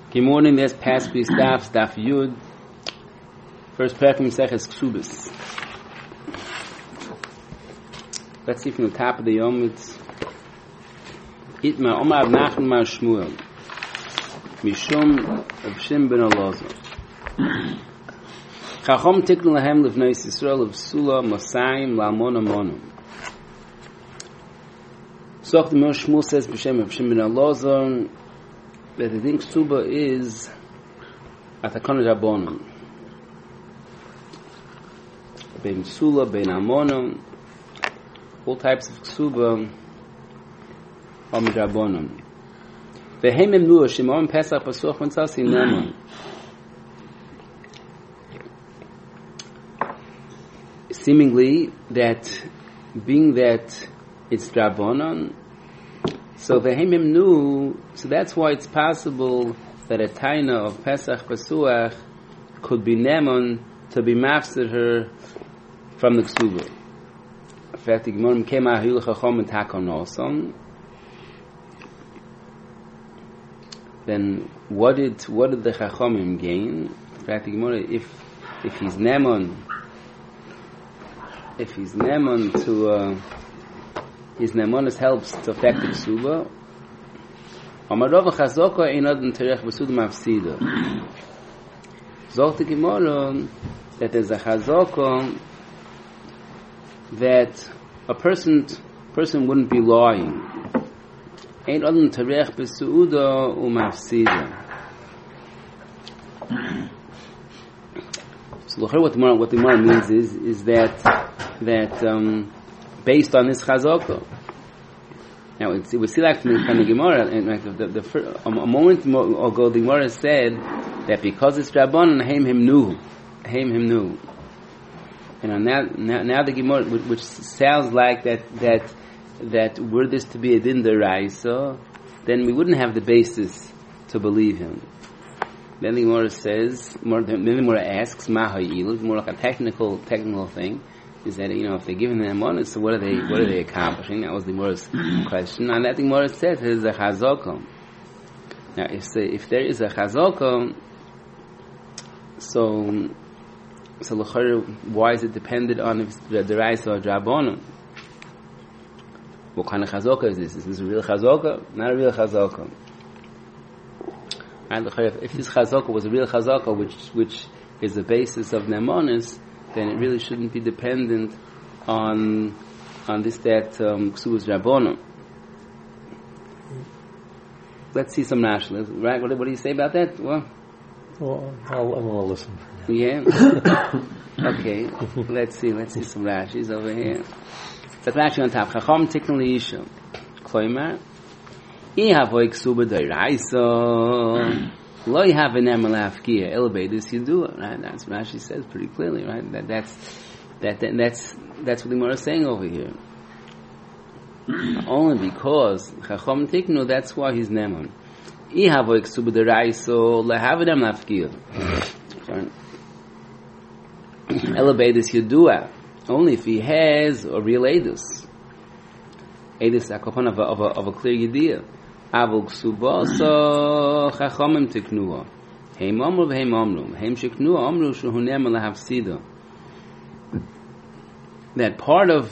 Good morning, there's Paspi Staff, Daf Yud. First parak in Maseches Ksubis. Let's see from the top of the Yom, it's Itma, Omar Av Nachman Mar Shmuel, Mishum Av Shim Ben Elazar. Chachom Tiknu Lahem Livnei Yisrael of Sula Mosayim Lalmona Monum. So the Mer Shmuel says B'Shem Av Shim Ben Elazar that the thing Ksuba is Atakon Rabbonim. Bein Sula, Bein Amonim, all types of Ksuba are Midrabonim. Vehem Emnu, Shimon Pesach Pasuach Matzasi Neman. Seemingly that, being that it's Drabonon, so Vehem Emnu, so that's why it's possible that a taina of Pesach Pasuach could be Neman to be mafsed her from the Ksuba. In fact, the Gemara came out Hilu Chachom and Takon also. Then what did the Chachomim gain? In fact, the Gemara, if he's Neman to his Nemonis helps to affect the Ksuba. Amarova Chazoko Einodin Terech B'Suda Mafsida. Zog the Gemara that there's a Chazoko that a person wouldn't be lying. Einodin Terech B'Suda Umafsida. So what the Gemara means is that based on this Chazoko. Now, we see that from the Gemara, and a moment ago, the Gemara said that because it's Rabbanon, Haim him knew. And now the Gemara, which sounds like that were this to be a din deraisa, then we wouldn't have the basis to believe him. Then the Gemara says, then the Gemara asks, Ma ha'ilu, more like a technical thing. Is that, if they're giving them money, so what are they accomplishing? That was the Gemara's question. And that the Gemara says is a chazaka. Now, if there is a chazaka, so why is it dependent on if the deraisa or drabonim? What kind of chazaka is this? Is this a real chazaka? Not a real chazaka. And if this chazaka was a real chazaka, which is the basis of nemonis, then it really shouldn't be dependent on this Ksubas Rabbonim. Let's see some Rashi. Right? What do you say about that? Well, I'm going to listen. Yeah. Okay. Let's see some Rashis over here. That's Rashi on top. Chacham Tiknu L'Isha. Kloimar. Ihavoy Ksuba D'Oraisa. Lo have an emalafkia elevators you do it, right? That's what Rashi says pretty clearly, right? That's what the Gemara is saying over here. Only because Chacham Tiknu, that's why he's Neman. Ihavo iksuba deraiso lehav an emalafkia. Elevators you do it only if he has a real edus. Edus akopon of a clear idea. Avol ksuba so chachamim tiknuah. Heim amru v'heim amru. Heim sheknuah amru shehu ne'eman lahafsida. That part of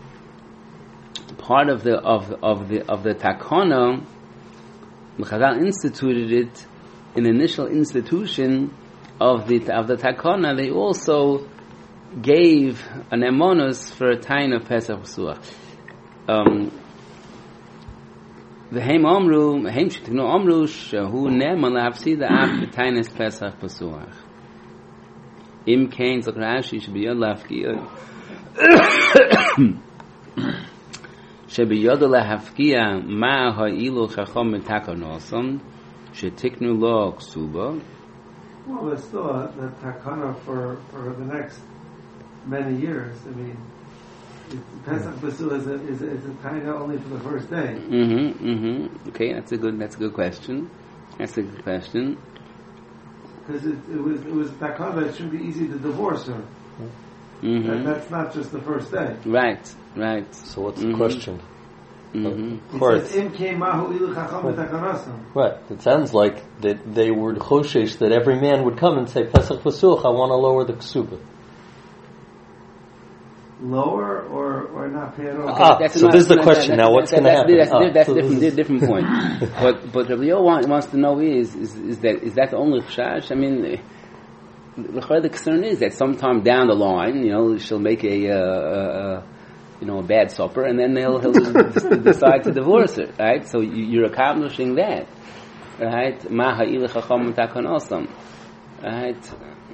the takana, the Chazal instituted it in the initial institution of the takana. They also gave an emonus for a time of Pesach Pasuach. V'heim amru, heim sheknu amru, shehu ne'eman lahafsida af b'tainis Pesach Pasuach. Im kain zok Rashi shebiyod lahafkiya, shebiyod lahafkiya ma ha'ilu chacham mitakon osam, shetiknu lo ksuba. Well, there's still a takana for the next many years. I mean, Pesach Pasuach is a taina only for the first day. Okay, that's a good question. Because it was takana, it shouldn't be easy to divorce her. That's not just the first day. Right. So what's the question? Of course. Im kemahu ilu chacham b'takanasam. Right. It sounds like that they were choshesh that every man would come and say, Pesach Pasuch, I want to lower the ksuba. Lower or not pay at all? So this is the question now. What's going to happen? That's a different point. But Rabbi Yo wants to know is that the only chashash? I mean, the concern is that sometime down the line, she'll make a bad supper, and then he'll decide to divorce her, right? So you're accomplishing that, right? Ma ha'il chacham takonosam, right?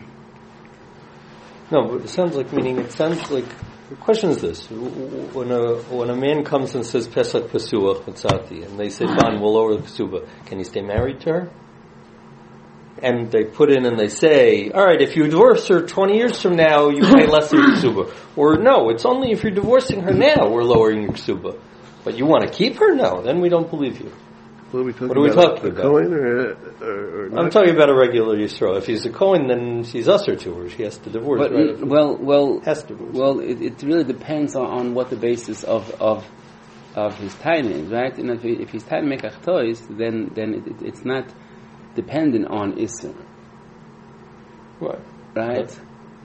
No, but it sounds like the question is this: when a man comes and says Pesach Pasuach Mitzati, and they say, "Fine, we'll lower the ksuba," can he stay married to her? And they put in and they say, all right, if you divorce her 20 years from now, you pay less than your ksuba. Or no, it's only if you're divorcing her now we're lowering your ksuba. But you want to keep her? No, then we don't believe you. What are we talking about? A Kohen or not? I'm talking about a regular Yisrael. If he's a Kohen, then she's usher to her. She has to divorce. But, right? has to divorce. Well, it really depends on what the basis of his time is, right? And if his time make achtois, then it's not dependent on Isser. What? Right?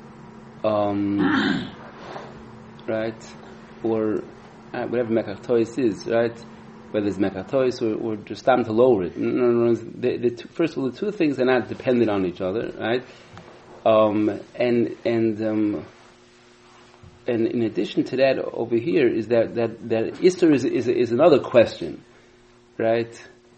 Right? Or whatever Mekach is, right? Whether it's Mekach or just time to lower it. First of all, the two things are not dependent on each other, right? And in addition to that, over here is that Isser is another question, right?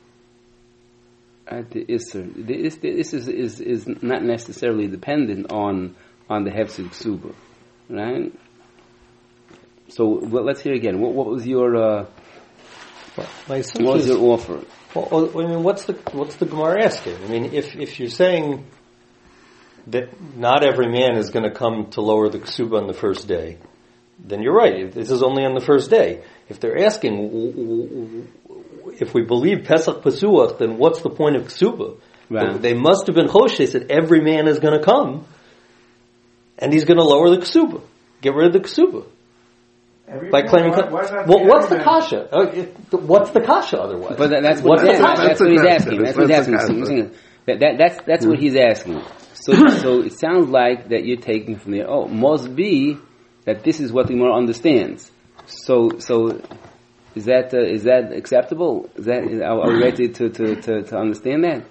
The Isser. This is not necessarily dependent on the Hefsid Ksuba, right? So let's hear again. What was your what was your offer? Well, I mean, what's the Gemara asking? I mean, if you're saying that not every man is going to come to lower the ksuba on the first day, then you're right. This is only on the first day. If they're asking, if we believe Pesach Pasuach, then what's the point of ksuba? Right. They must have been choshes that every man is going to come, and he's going to lower the ksuba, get rid of the ksuba. By claiming, what's the kasha? What's the kasha otherwise? But that's what he's asking. That's what he's asking. That's what he's asking. So it sounds like that you're taking from there. Oh, must be that this is what the Gemara understands. So is that acceptable? Are we ready to understand that?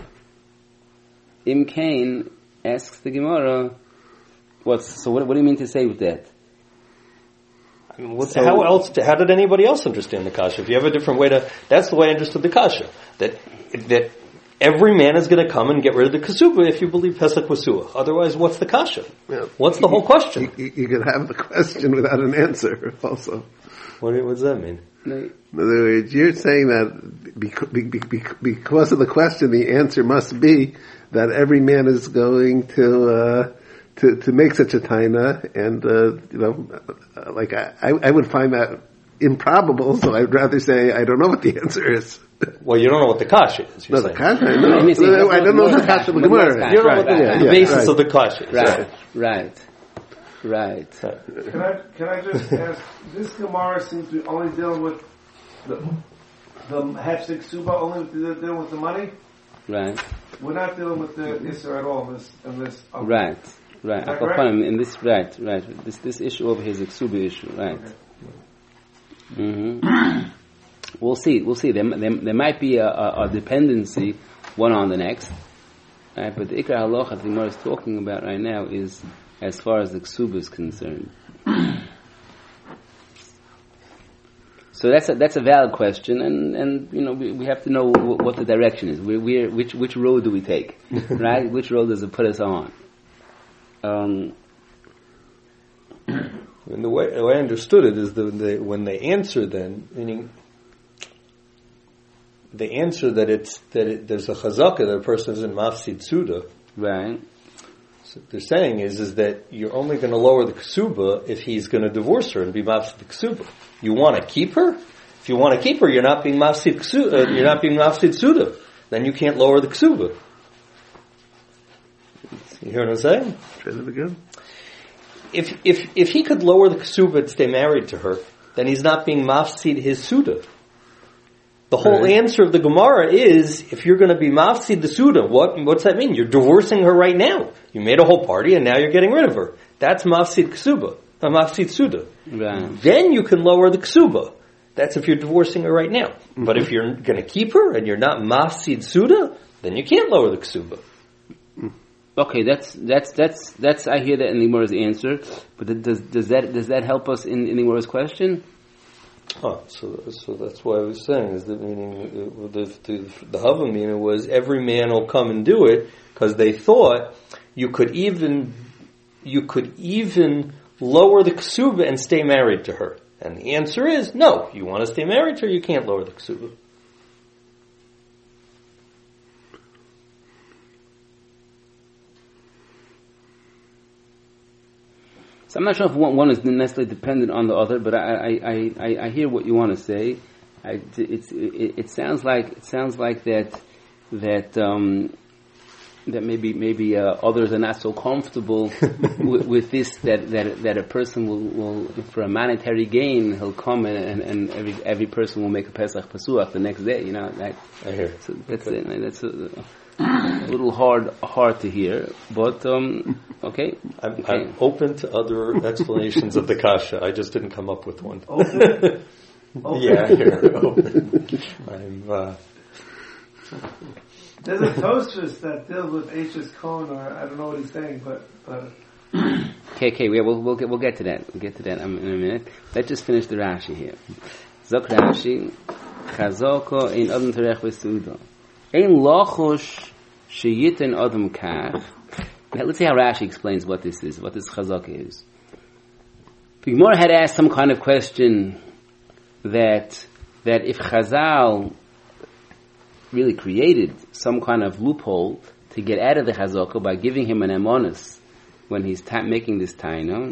Im Kain asks the Gemara, what do you mean to say with that? How did anybody else understand the kasha? If you have a different way that's the way I understood the kasha. That every man is going to come and get rid of the ksuba if you believe Pesach Pasuach. Otherwise, what's the kasha? Yeah. What's the whole question? You can have the question without an answer also. What does that mean? In other words, you're saying that because of the question, the answer must be that every man is going to make such a taina, and like I would find that improbable. So I'd rather say I don't know what the answer is. Well, you don't know what the kasha is. No, the kasha. I don't know what the kasha of the Gemara. You don't know what the basis of the kasha is. Right. Can I just ask? This Gemara seems to be only dealing with the Hefsek Suba, only dealing with the money. Right. We're not dealing with the Isser at all in this. Right. In this, right. This issue over here is a ksuba issue, right? Okay. Mm-hmm. We'll see. There might be a dependency one on the next, right? But the ikar halacha the Gemara is talking about right now is as far as the ksuba is concerned. So that's a valid question, and we have to know what the direction is. Which road do we take, right? Which road does it put us on? And the way I understood it is when they answer, then meaning they answer that there's a chazaka that a person is in mafsid suda. Right. So what they're saying is that you're only going to lower the ksuba if he's going to divorce her and be mafsid ksuba. You want to keep her? If you want to keep her, you're not being mafsid ksuba. You're not being mafsid suda. Then you can't lower the ksuba. You hear what I'm saying? Try that again. If he could lower the ksuba and stay married to her, then he's not being mafsid his Suda. The whole answer of the Gemara is, if you're going to be mafsid the Suda, what's that mean? You're divorcing her right now. You made a whole party and now you're getting rid of her. That's mafsid ksuba, mafsid Suda. Right. Then you can lower the ksuba. That's if you're divorcing her right now. Mm-hmm. But if you're going to keep her and you're not mafsid Suda, then you can't lower the ksuba. Okay, that's I hear that in the Gemara's answer, but does that help us in the Gemara's question? Oh, so that's why I was saying is that meaning the Havamina was every man will come and do it because they thought you could even lower the ksuba and stay married to her, and the answer is no. You want to stay married to her, you can't lower the ksuba. So I'm not sure if one is necessarily dependent on the other, but I hear what you want to say. It sounds like that maybe others are not so comfortable with this that a person will for a monetary gain he'll come and every person will make a Pesach Pasuach the next day. I hear. So that's okay. That's a little hard to hear, but okay. I'm open to other explanations of the kasha. I just didn't come up with one. Open. Yeah, here, open. There's a Tosfos that deals with H's Kohen, or I don't know what he's saying, but. Okay. We'll get to that. We'll get to that in a minute. Let's just finish the Rashi here. Zok Rashi, Chazoko in Adam Terech V'Sudo. Ein lochush sheyiten adam kach. Now let's see how Rashi explains what this is, what this chazak is. The Gemara had asked some kind of question that if Chazal really created some kind of loophole to get out of the chazaka by giving him an amonis when he's making this taina,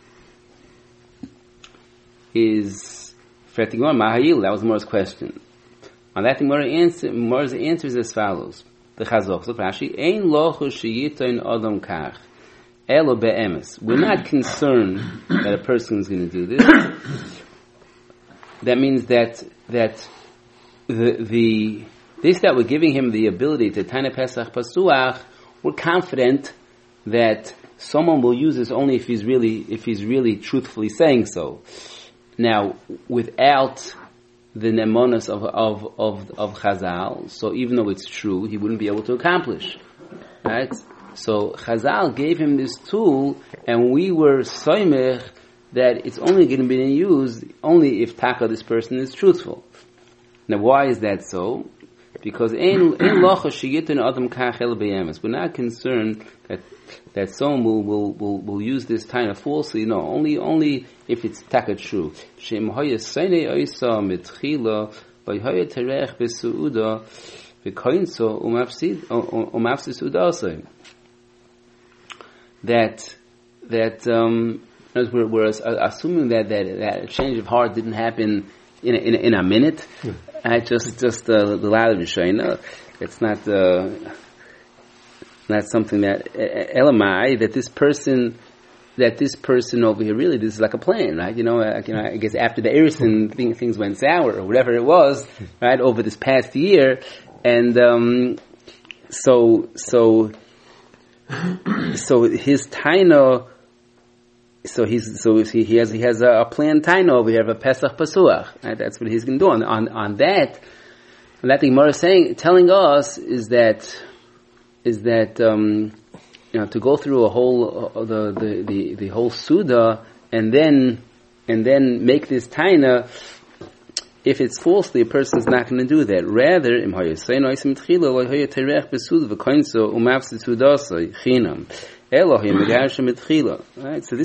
is Fretigor Mahayil. That was Gemara's question. On that, Gemara's answer is as follows: the Chazok, so Rashi, Ein lochu sheyitain adam kach, elo be'emes. We're not concerned that a person is going to do this. That means that we're giving him the ability to Taina Pesach Pasuach, we're confident that someone will use this only if he's really truthfully saying so. Now, without the nemonas of Chazal, so even though it's true, he wouldn't be able to accomplish. Right? So Chazal gave him this tool, and we were soymech that it's only going to be used only if taka this person is truthful. Now, why is that so? Because we're not concerned that someone will use this taina falsely. No, only if it's taka true. We're assuming that change of heart didn't happen in a minute. Just the ladder Rishayna. It's not something that elamai that this person over here really, this is like a plan, right? I guess after the Erison things went sour or whatever it was, right, over this past year, and so his taina. So he has a planned taina over here of a Pesach Pasuach. Right? That's what he's going to do. On that the Gemara is telling us is that to go through a whole the whole Suda and then make this taina. If it's falsely, a person is not going to do that. Rather, right? So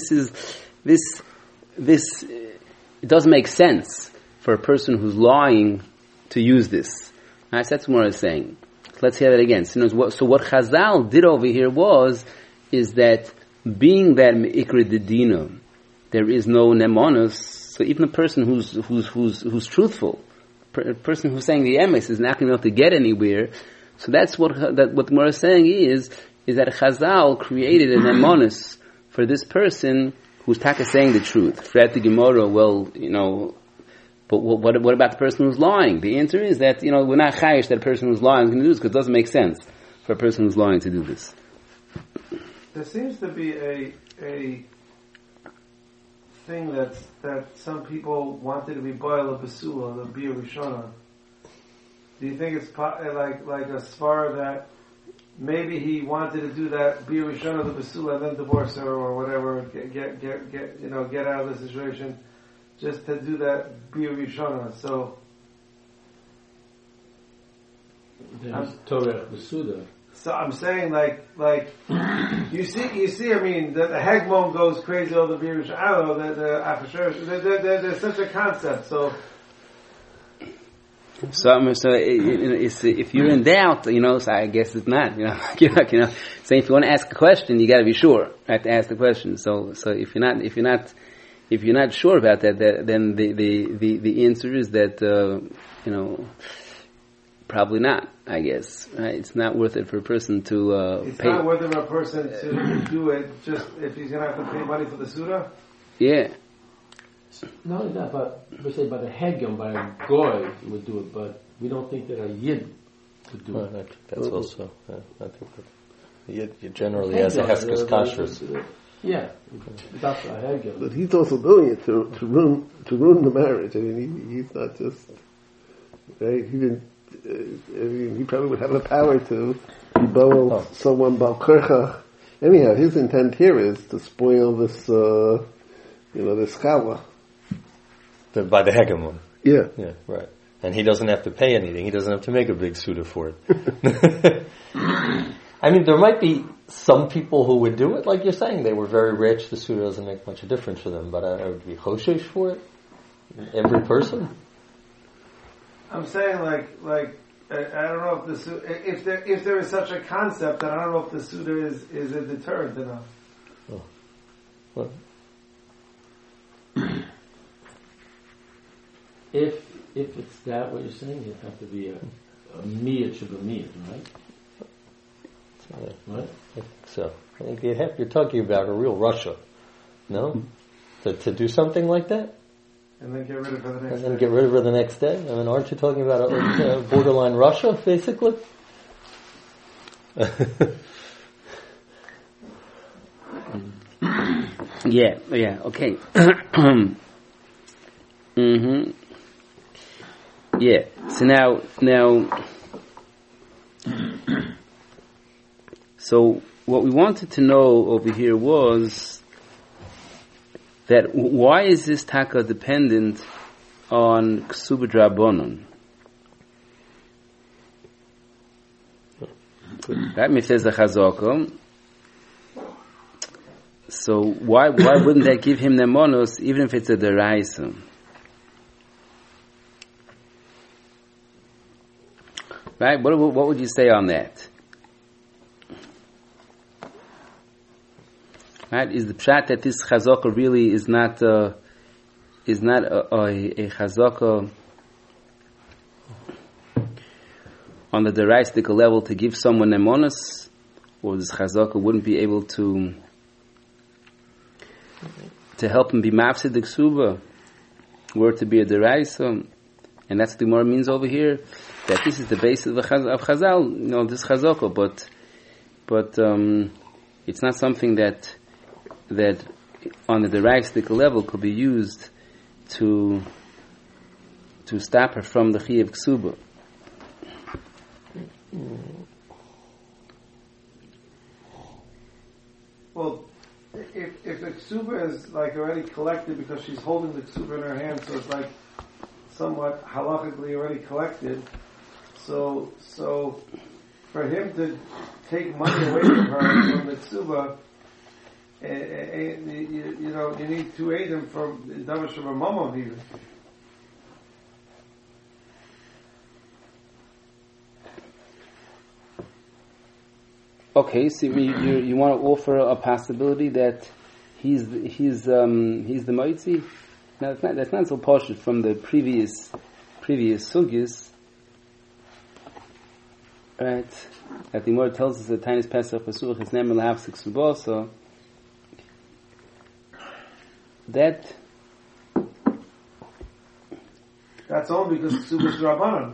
this it doesn't make sense for a person who's lying to use this. Right? So that's what I'm saying. Let's hear that again. So what Chazal did over here is that being that me'ikra dedina, there is no nemonos. So even a person who's truthful, a person who's saying the emes is not going to be able to get anywhere. So that's what the Gemara is saying is that Chazal created an emonus for this person who's taka saying the truth. Fret the Gemara, well, but what about the person who's lying? The answer is that, we're not chayish that a person who's lying is going to do this, because it doesn't make sense for a person who's lying to do this. There seems to be a thing that some people wanted to be boil a basula, the bia rishona. Do you think it's like a svar that maybe he wanted to do that bia rishona, the basula, and then divorce her or whatever, get out of the situation, just to do that bia rishona? So there's Torah basuda. So I'm saying, like you see. I mean, the Hegmon goes crazy over the Birush. I don't know the Afasherish. There's such a concept. So if you're in doubt, so I guess it's not. Saying if you want to ask a question, you got to be sure. You have to ask the question. So if you're not sure about that, then the answer is that probably not, I guess. Right? It's not worth it for a person to it's pay. It's not worth it for a person to do it just if he's going to have to pay money for the Suda? Yeah. Not only that, but we say by the Hegel, by a Goy would do it, but we don't think that a Yid would do it. I think that's also, I think that Yid generally has a Heskes Kashrus. Yeah, that's a Hegel. But he's also doing it to ruin the marriage. I mean, he's not just, right? He didn't, he probably would have the power to bowl someone balkercha. Anyhow, his intent here is to spoil this, this challah. By the hegemon. Yeah. Yeah, right. And he doesn't have to pay anything. He doesn't have to make a big suda for it. I mean, there might be some people who would do it, like you're saying. They were very rich. The suda doesn't make much of a difference for them. But I would be choshesh for it. Every person. I'm saying like I don't know if the if there is such a concept, then I don't know if the Suda is a deterrent enough. Oh. Well. If it's that what you're saying, it'd have to be a miyat shabamiyat, right? Right? I think so. I think you're talking about a real Russia, no? To do something like that. And then get rid of her the next day. And then get rid of her the next day? I mean, aren't you talking about a borderline Russia, basically? Yeah, okay. Mm-hmm. Yeah, so now, so what we wanted to know over here was that why is this taka dependent on ksuba drabonon? That means there's a chazaka. So why wouldn't that give him the monos even if it's a deraisa? Right? What would you say on that? Right? Is the pshat that this chazaka really is not a chazaka on the deraistic level to give someone nemonos, or this chazaka wouldn't be able to help him be mafsid the ksuba, were to be a deraisa, and that's what the Gemara means over here, that this is the basis of Chazal, this chazaka, but it's not something that on the deraistic level could be used to stop her from the chi of ksuba. Well, if the ksuba is like already collected because she's holding the ksuba in her hand, so it's like somewhat halachically already collected. So for him to take money away from her from the ksuba, you need two eidim from Davash from a mama even. Okay, so you want to offer a possibility that he's the moitzi? No, that's not so posh from the previous sugis, right? That the Gemara tells us that Tainis Pesach Pesuch is never lahafsik subosa. That That's only because Ksubas Rabbanan.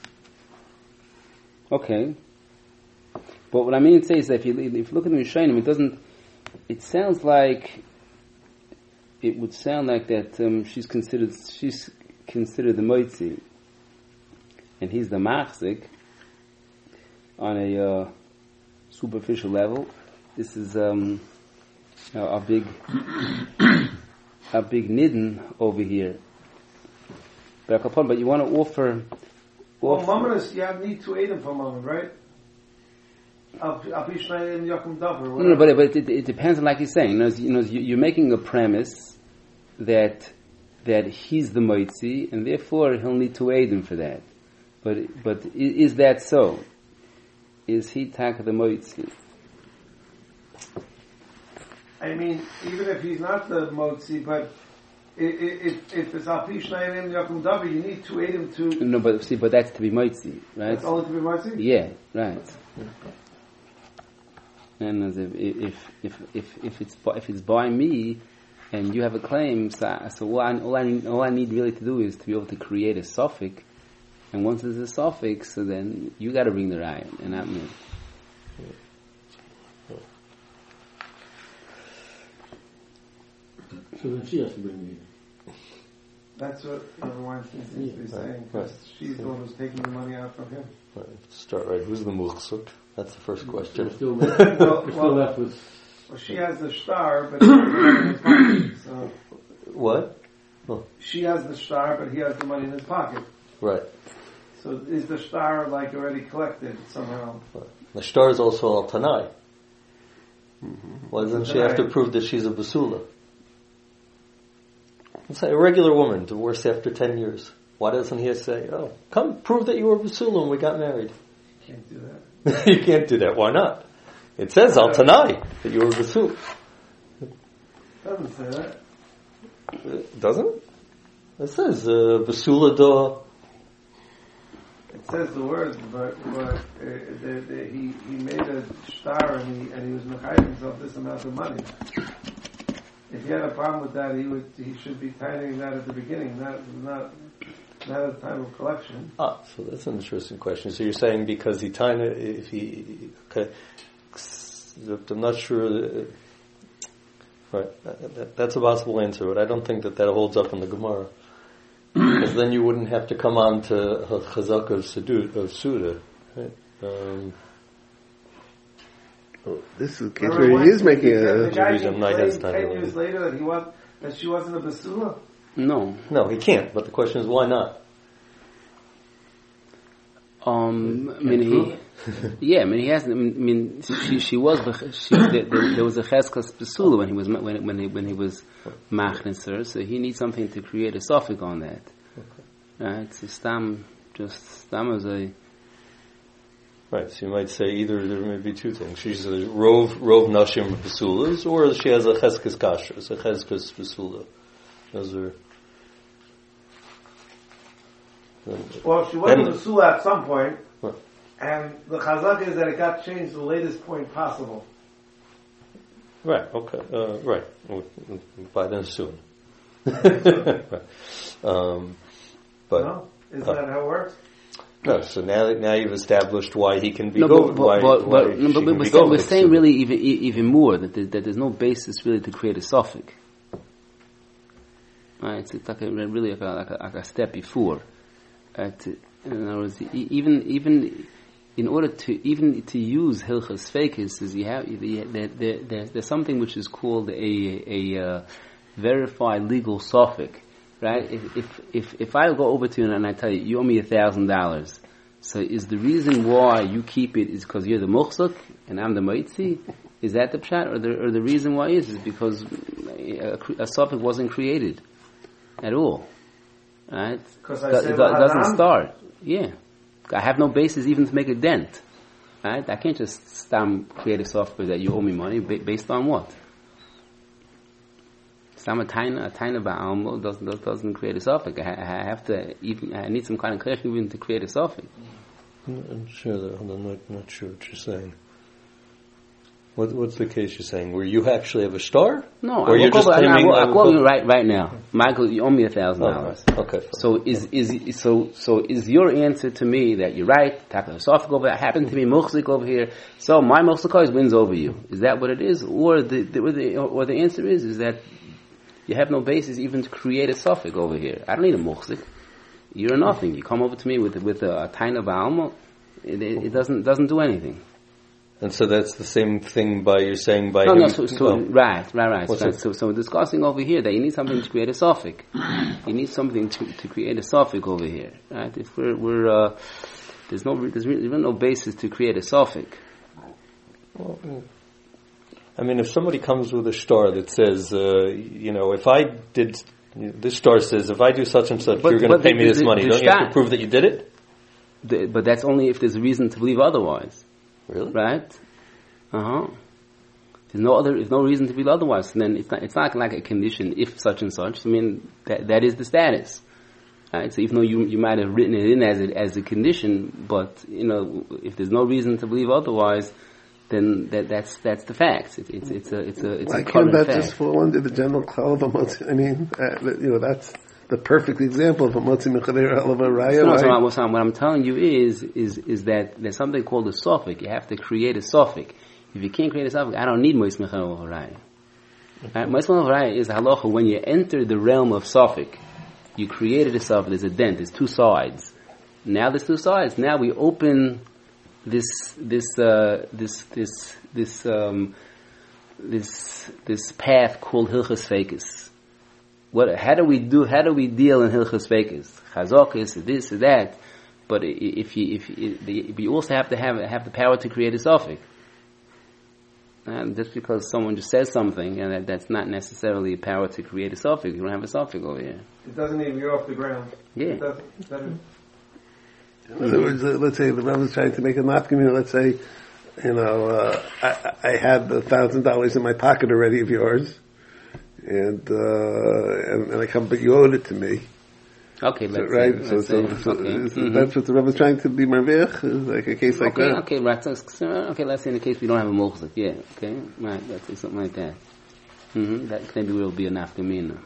okay. But what I mean to say is that if you look at the Rishonim, it sounds like, it would sound like that she's considered the Moitzi, and he's the Machzik on a superficial level. This is a big nidden over here. But you want to offer. Well, Mammon is, you need to aid him for Mammon, right? No, but it depends on, like you're saying. You're making a premise that he's the Moitzi, and therefore he'll need to aid him for that. But is that so? Is he Taka the Moitzi? I mean, even if he's not the Moitzi, but if it's Alpi Shnayim Yakum Davi, you need to aid him to. No, but that's to be Moitzi, right? That's only to be Moitzi? Yeah, right. And as if it's by me, and you have a claim, so all I need really to do is to be able to create a suffix, and once there's a suffix, so then you got to bring the raya, and not me. So then she has to bring the. That's what everyone seems to be saying, because she's the one who's taking the money out from him. Right. Start right. Who's the muhsuk? That's the first question. We're still left with. Well, she has the star, but he has the money in his pocket. So What? Oh. she has the star, but he has the money in his pocket. Right. So is the star like already collected somehow? The star is also al tanai. Why doesn't she have to prove that she's a basula? Let's say a regular woman divorced after 10 years. Why doesn't he say, "Oh, come prove that you were a basula when we got married"? Can't do that. You can't do that. Why not? It says al tanai that you were a basula. Doesn't say that. It doesn't? It says basula do. It says the words, but he made a star and he was mechayim himself this amount of money. If he had a problem with that, he should be tithing that at the beginning, not at the time of collection. So that's an interesting question. So you're saying because he tiny, okay, I'm not sure. Right, that's a possible answer, but I don't think that holds up in the Gemara. Because then you wouldn't have to come on to Chazak of Suda. Right? This is a case where he is making The guy reason can Knight claim has time 10 to years later that she wasn't a basula. No. No, he can't. But the question is, why not? He hasn't. She was. There was a cheskas besula when he was machniser, so he needs something to create a suffix on that. Right? So stam as a. Right, so you might say either there may be two things. She's a rov nashim basulas, or she has a cheskas kashrus, a cheskas basula. Those are. Well, she wasn't a basula at some point, What? and the chazak is that it got changed to the latest point possible. Right. Okay. Right. By then soon. Right. But No? Is that how it works? no. So now you've established why he can be No, go. but we're saying really even more that there's no basis really to create a suffix. Right? It's like really like a step before. In other words, even in order to use hilchas feikis, is there's something which is called a verified legal suffix, right? If I go over to you and I tell you owe me $1,000, so is the reason why you keep it is because you're the muhsuk and I'm the moitzi? Is that the pshat, or the reason why is because a suffix wasn't created at all? Right? Because It doesn't start. Yeah. I have no basis even to make a dent. Right? I can't just create a software that you owe me money based on what? Stam a taina ba'almo doesn't create a suffix. I need some kind of clarification even to create a suffix. I'm not sure what you're saying. What's the case you're saying? Where you actually have a star? No, or you're just claiming I'm quoting you right now. Michael, you owe me $1,000. Oh, okay. Fine. So is your answer to me that you're right? Taka Sofik over there happened to be Muchzik over here. So my Muchzik wins over you. Is that what it is, or the answer is that you have no basis even to create a Sofik over here? I don't need a Muchzik. You're nothing. You come over to me with a tiny Ba'alma. It doesn't do anything. And so that's the same thing you're saying by him. No, right. So we're discussing over here that you need something to create a suffix. You need something to create a suffix over here, right? If there's really no basis to create a suffix. Well, I mean, if somebody comes with a star that says, if I did, this star says, if I do such and such, you're going to pay me this money. Don't you have to prove that you did it? But that's only if there's a reason to believe otherwise. Really? Right? There's no reason to believe otherwise. And then it's not like a condition if such and such. I mean that is the status. Right? So even though you might have written it in as a condition, but if there's no reason to believe otherwise, then that's the fact. It's why can't that just fall under the general klal of a motzi? I mean, that's the perfect example of a motzi mechader alava raya. What I'm telling you is that there's something called a suffix. You have to create a suffix. If you can't create a suffix, I don't need motzi mechader alava raya. Motzi mechader alava raya is halacha. When you enter the realm of suffix, you created a suffix. There's a dent. There's two sides. Now there's two sides. Now we open this path called hilchos fekes. How do we deal in hilchos fekes? Chazokis, this or that. But if you also have to have the power to create a suffix. And just because someone just says something, and that's not necessarily a power to create a suffix. You don't have a suffix over here. It doesn't even get off the ground. Yeah. In other words, let's say the Rebbe is trying to make a nafkamina. Let's say, I had $1,000 in my pocket already of yours, and I come, but you owed it to me. Okay, that's what the Rebbe is trying to be marvech, like a case like that. Okay, right. Okay, let's say in the case we don't have a mochzik. Yeah, okay, right. Let's say something like that. That maybe will be a nafkamina.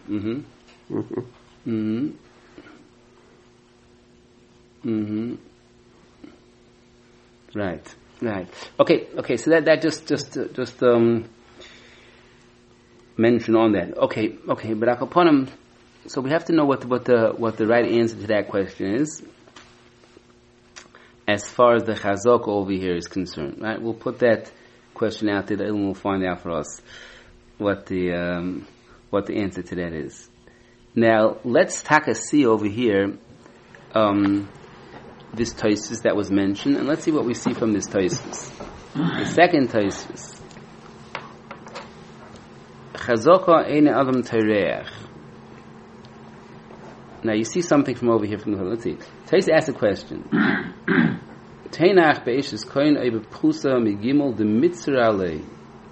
Right. Okay. So that just mention on that. Okay. But akaponim. So we have to know what the right answer to that question is, as far as the chazak over here is concerned. Right. We'll put that question out there. The ilm will find out for us what the answer to that is. Now let's see over here. This Tosfos that was mentioned, and let's see what we see from this Tosfos. The second Tosfos, Chazaka ein adam tereach. Now you see something from over here from the. Let's see. Tosfos asks a question. Teinach beishes koin ebe prusa migimol de mitzur alei.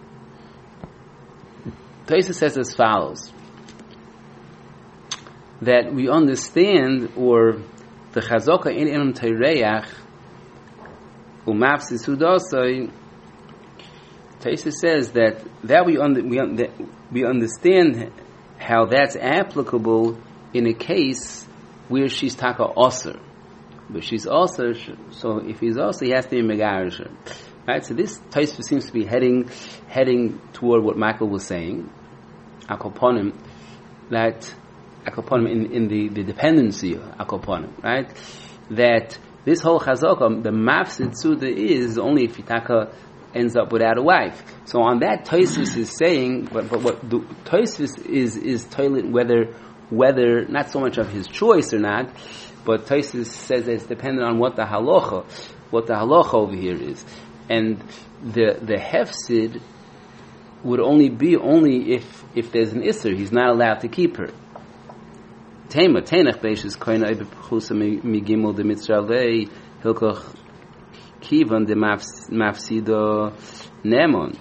Tosfos says as follows: that we understand, or the chazaka in enum tereach umafsi sudasai. Tosfos says that we understand how that's applicable in a case where she's taka osir, but she's also, so if he's also, he has to be megarisher. Right. So this Tosfos seems to be heading toward what Michael was saying. Akoponim, that. In the dependency akoponim, right? That this whole chazaka, the mafsid suda is only if Yitaka ends up without a wife. So on that, Tosfos is saying, but what the Tosfos is toilet whether not so much of his choice or not, but Tosfos says that it's dependent on what the halacha over here is, and the hefsid would only be if there's an isser, he's not allowed to keep her. Teinach beishes koin ebe pchusa migimol de mitzralei hilkoch kivan de mafsido nemon.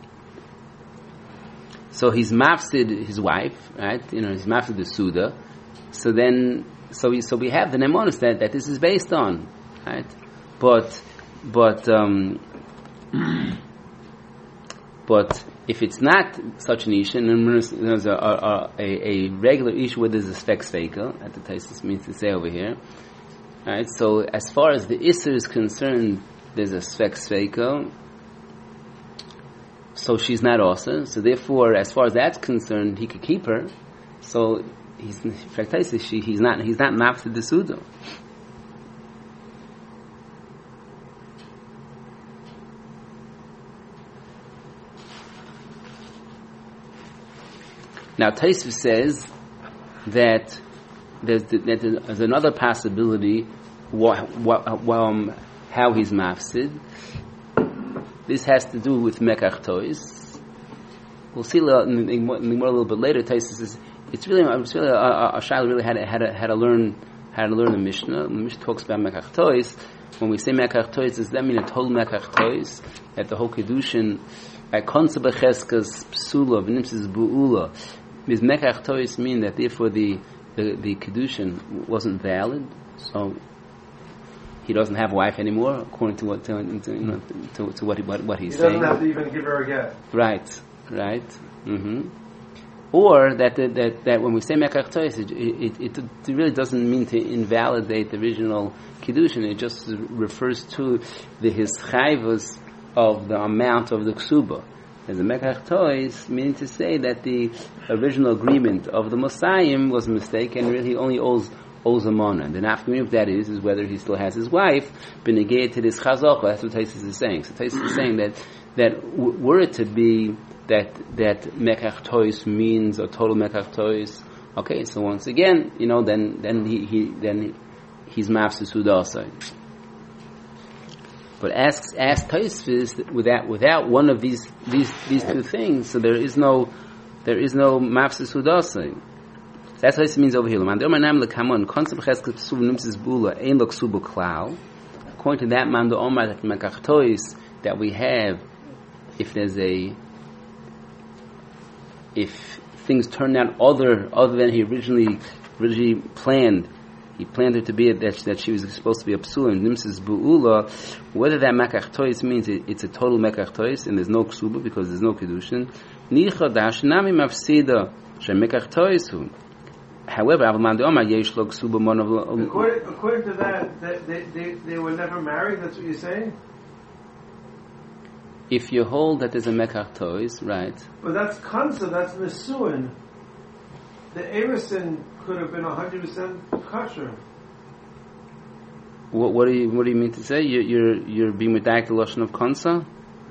So he's mafsid his wife, right? He's mafsid the suda. So we have the nemonis that this is based on, right? But But if it's not such an issue, and there's a regular issue where there's a spek seikel, that the Taisus means to say over here. Alright, so as far as the Isser is concerned, there's a spek seikel, so she's not also. So therefore, as far as that's concerned, he could keep her. So he's not mafsid the sudo. Now Taisva says that there's another possibility how he's mafsid. This has to do with mekach tois. We'll see more a little bit later. Taisva says it's really a shayla really had to learn the Mishnah. The Mishnah talks about mekach tois. When we say mekach tois, does that mean a total mekach tois? That the whole kedushin, like konsa becheskas psula v'nimsis bu'ula. Does mekach tois mean that therefore the kedushin wasn't valid, so he doesn't have a wife anymore, according to what he's saying? He doesn't have to even give her a get. Right. Mm-hmm. Or that when we say mekach tois, it really doesn't mean to invalidate the original kedushin. It just refers to the hischayvus of the amount of the ksuba. As a mekach tois, meaning to say that the original agreement of the Mosayim was a mistake, and really only owes a mana. And the nafkamina of that is whether he still has his wife, benegayed to this chazaka. That's what Taisus is saying. So Taisus is saying that were it to be that mekach tois means a total mekach tois, okay. So once again, then he's mafsid sudasa. But asks Tosfos without one of these two things, so there is no mafsid sudasa. That's what it means over here. According to that mando omar that mekach tois that we have, if things turn out other than he originally planned. He planned her to be that she was supposed to be a psula and nimsis bu'ula. Whether that mekach tois means it's a total mekach tois and there's no ksuba because there's no kedushin. Nicha dashnami mafsida she mekach toisu. However, according to that, they were never married. That's what you're saying. If you hold that there's a mekach tois, right? But that's kansa. That's nesuin. The Erison could have been 100% kosher. What do you mean to say? You're being medaik the lashon of kansa?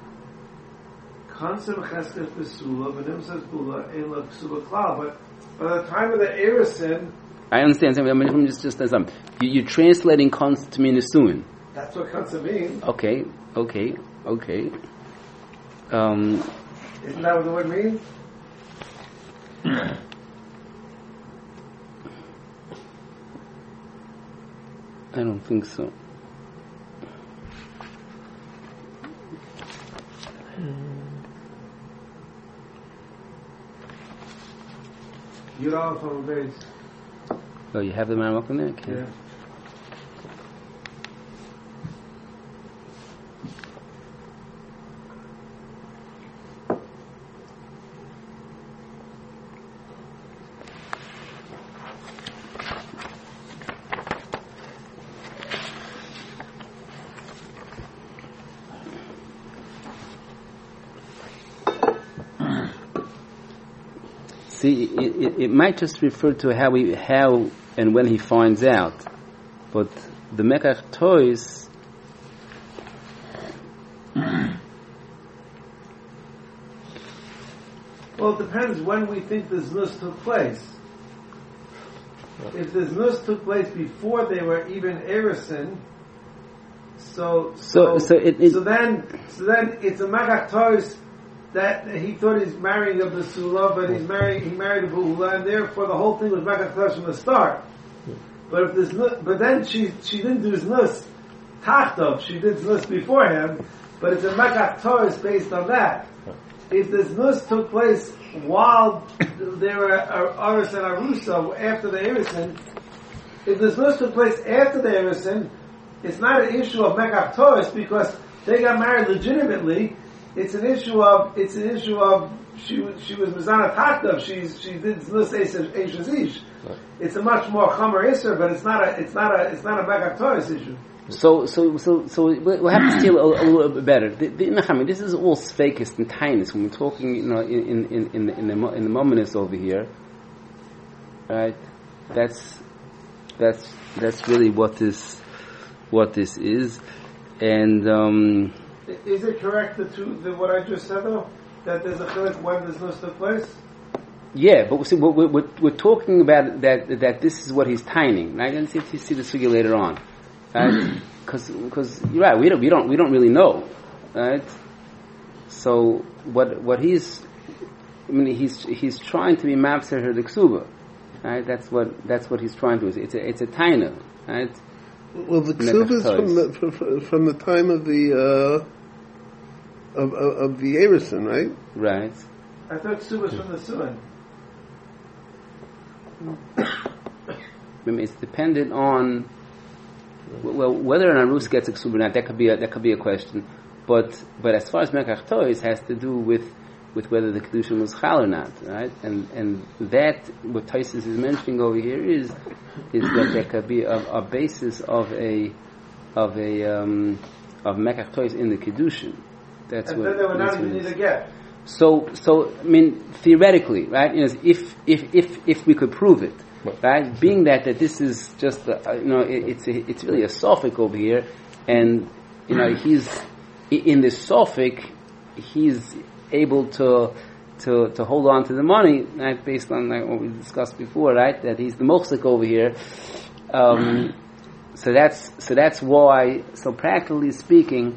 Kansa b'cheskas b'sula, v'nim says bula, ein lo ksuba klal. But by the time of the Erison, I understand. I mean, just you're translating kansa to mean nesuin. That's what kansa means. Okay. Isn't that what the word means? I don't think so. You're all from the base. Oh, you have the man up in there? Okay. Yeah. See, it might just refer to how and when he finds out, but the mekach tois. Well, it depends when we think the znus took place. If the znus took place before they were even erison, so then it's a mekach tois that he thought he's marrying a basula, but he married a buhula, and therefore the whole thing was mekach tois from the start. But then she didn't do znus tachtov, she did znus beforehand, but it's a mekach tois based on that. If the znus took place while there were aris and arusa after the erison, if the znus took place after the erison, it's not an issue of mekach tois because they got married legitimately. it's an issue of she was mizana taktav. She did znus eishes ish. It's a much more chamer iser, but it's not a mekach tois issue. So we'll have to see a little bit better. This is all fakest and tiniest when we're talking, in the momentness over here, right? That's really what this is, and is it correct what I just said though, that there's a chilek when this nus took place? Yeah, but see, we're talking about that this is what he's tining, right? And see this figure later on. Because you're right, we don't really know, right? So what he's trying to be mapser her the ksuba, right? That's what he's trying to do. It's a taina, right? Well, the ksuba is from the time of the of the Erison, right? Right. I thought ksuba was from the suin. It's dependent on. Well, whether or not Rus gets a ksuba or not, that could be a question. But as far as Mekach Tois has to do with whether the kedusha was chal or not, right? And that what Tois is mentioning over here is that there could be a basis of Mekach Tois in the kedusha. That's and what. Then they would not even need a get. So theoretically, right? If we could prove it. Right, being that this is just it's really a suffix over here, and he's in this suffix, he's able to hold on to the money, right, based on what we discussed before, right? That he's the mochzik over here. So that's why. So practically speaking,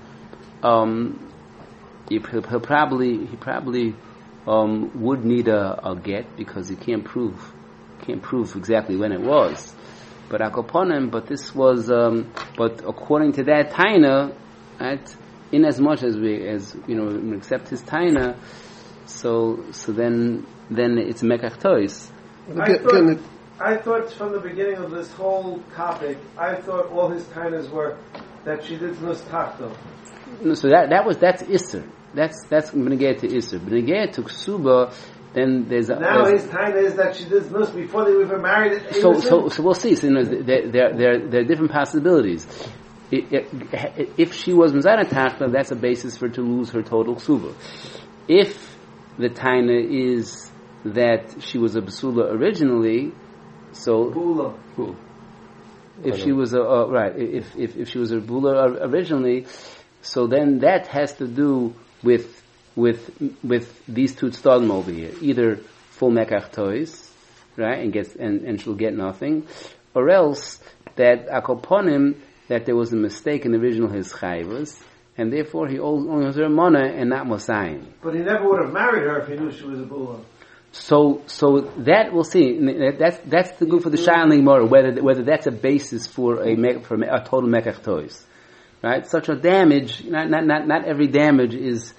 he probably would need a get because he can't prove exactly when it was, but this was, but according to that taina, right, in as much as we accept his taina, so then it's mekach tois. I thought from the beginning of this whole topic, I thought all his tainas were that she did nus tachto. No, so that's isser. That's beneged to isser. Beneged to ksuba. Then his time is that she did nus before they were even married. So we'll see. So, there are different possibilities. If she was mizana tachta, that's a basis for her to lose her total ksuba. If the taina is that she was a basula originally, so bula. If she was if she was a bula originally, so then that has to do with these two tzaddim over here, either full mekach tois, right, and she'll get nothing, or else that akoponim, that there was a mistake in the original his chayvus, and therefore he only owes her mana and not mosayim. But he never would have married her if he knew she was a bula. So that we'll see. That's the good for the Sha'an Gemara, whether that's a basis for a total mekach tois, right? Such a damage, not every damage is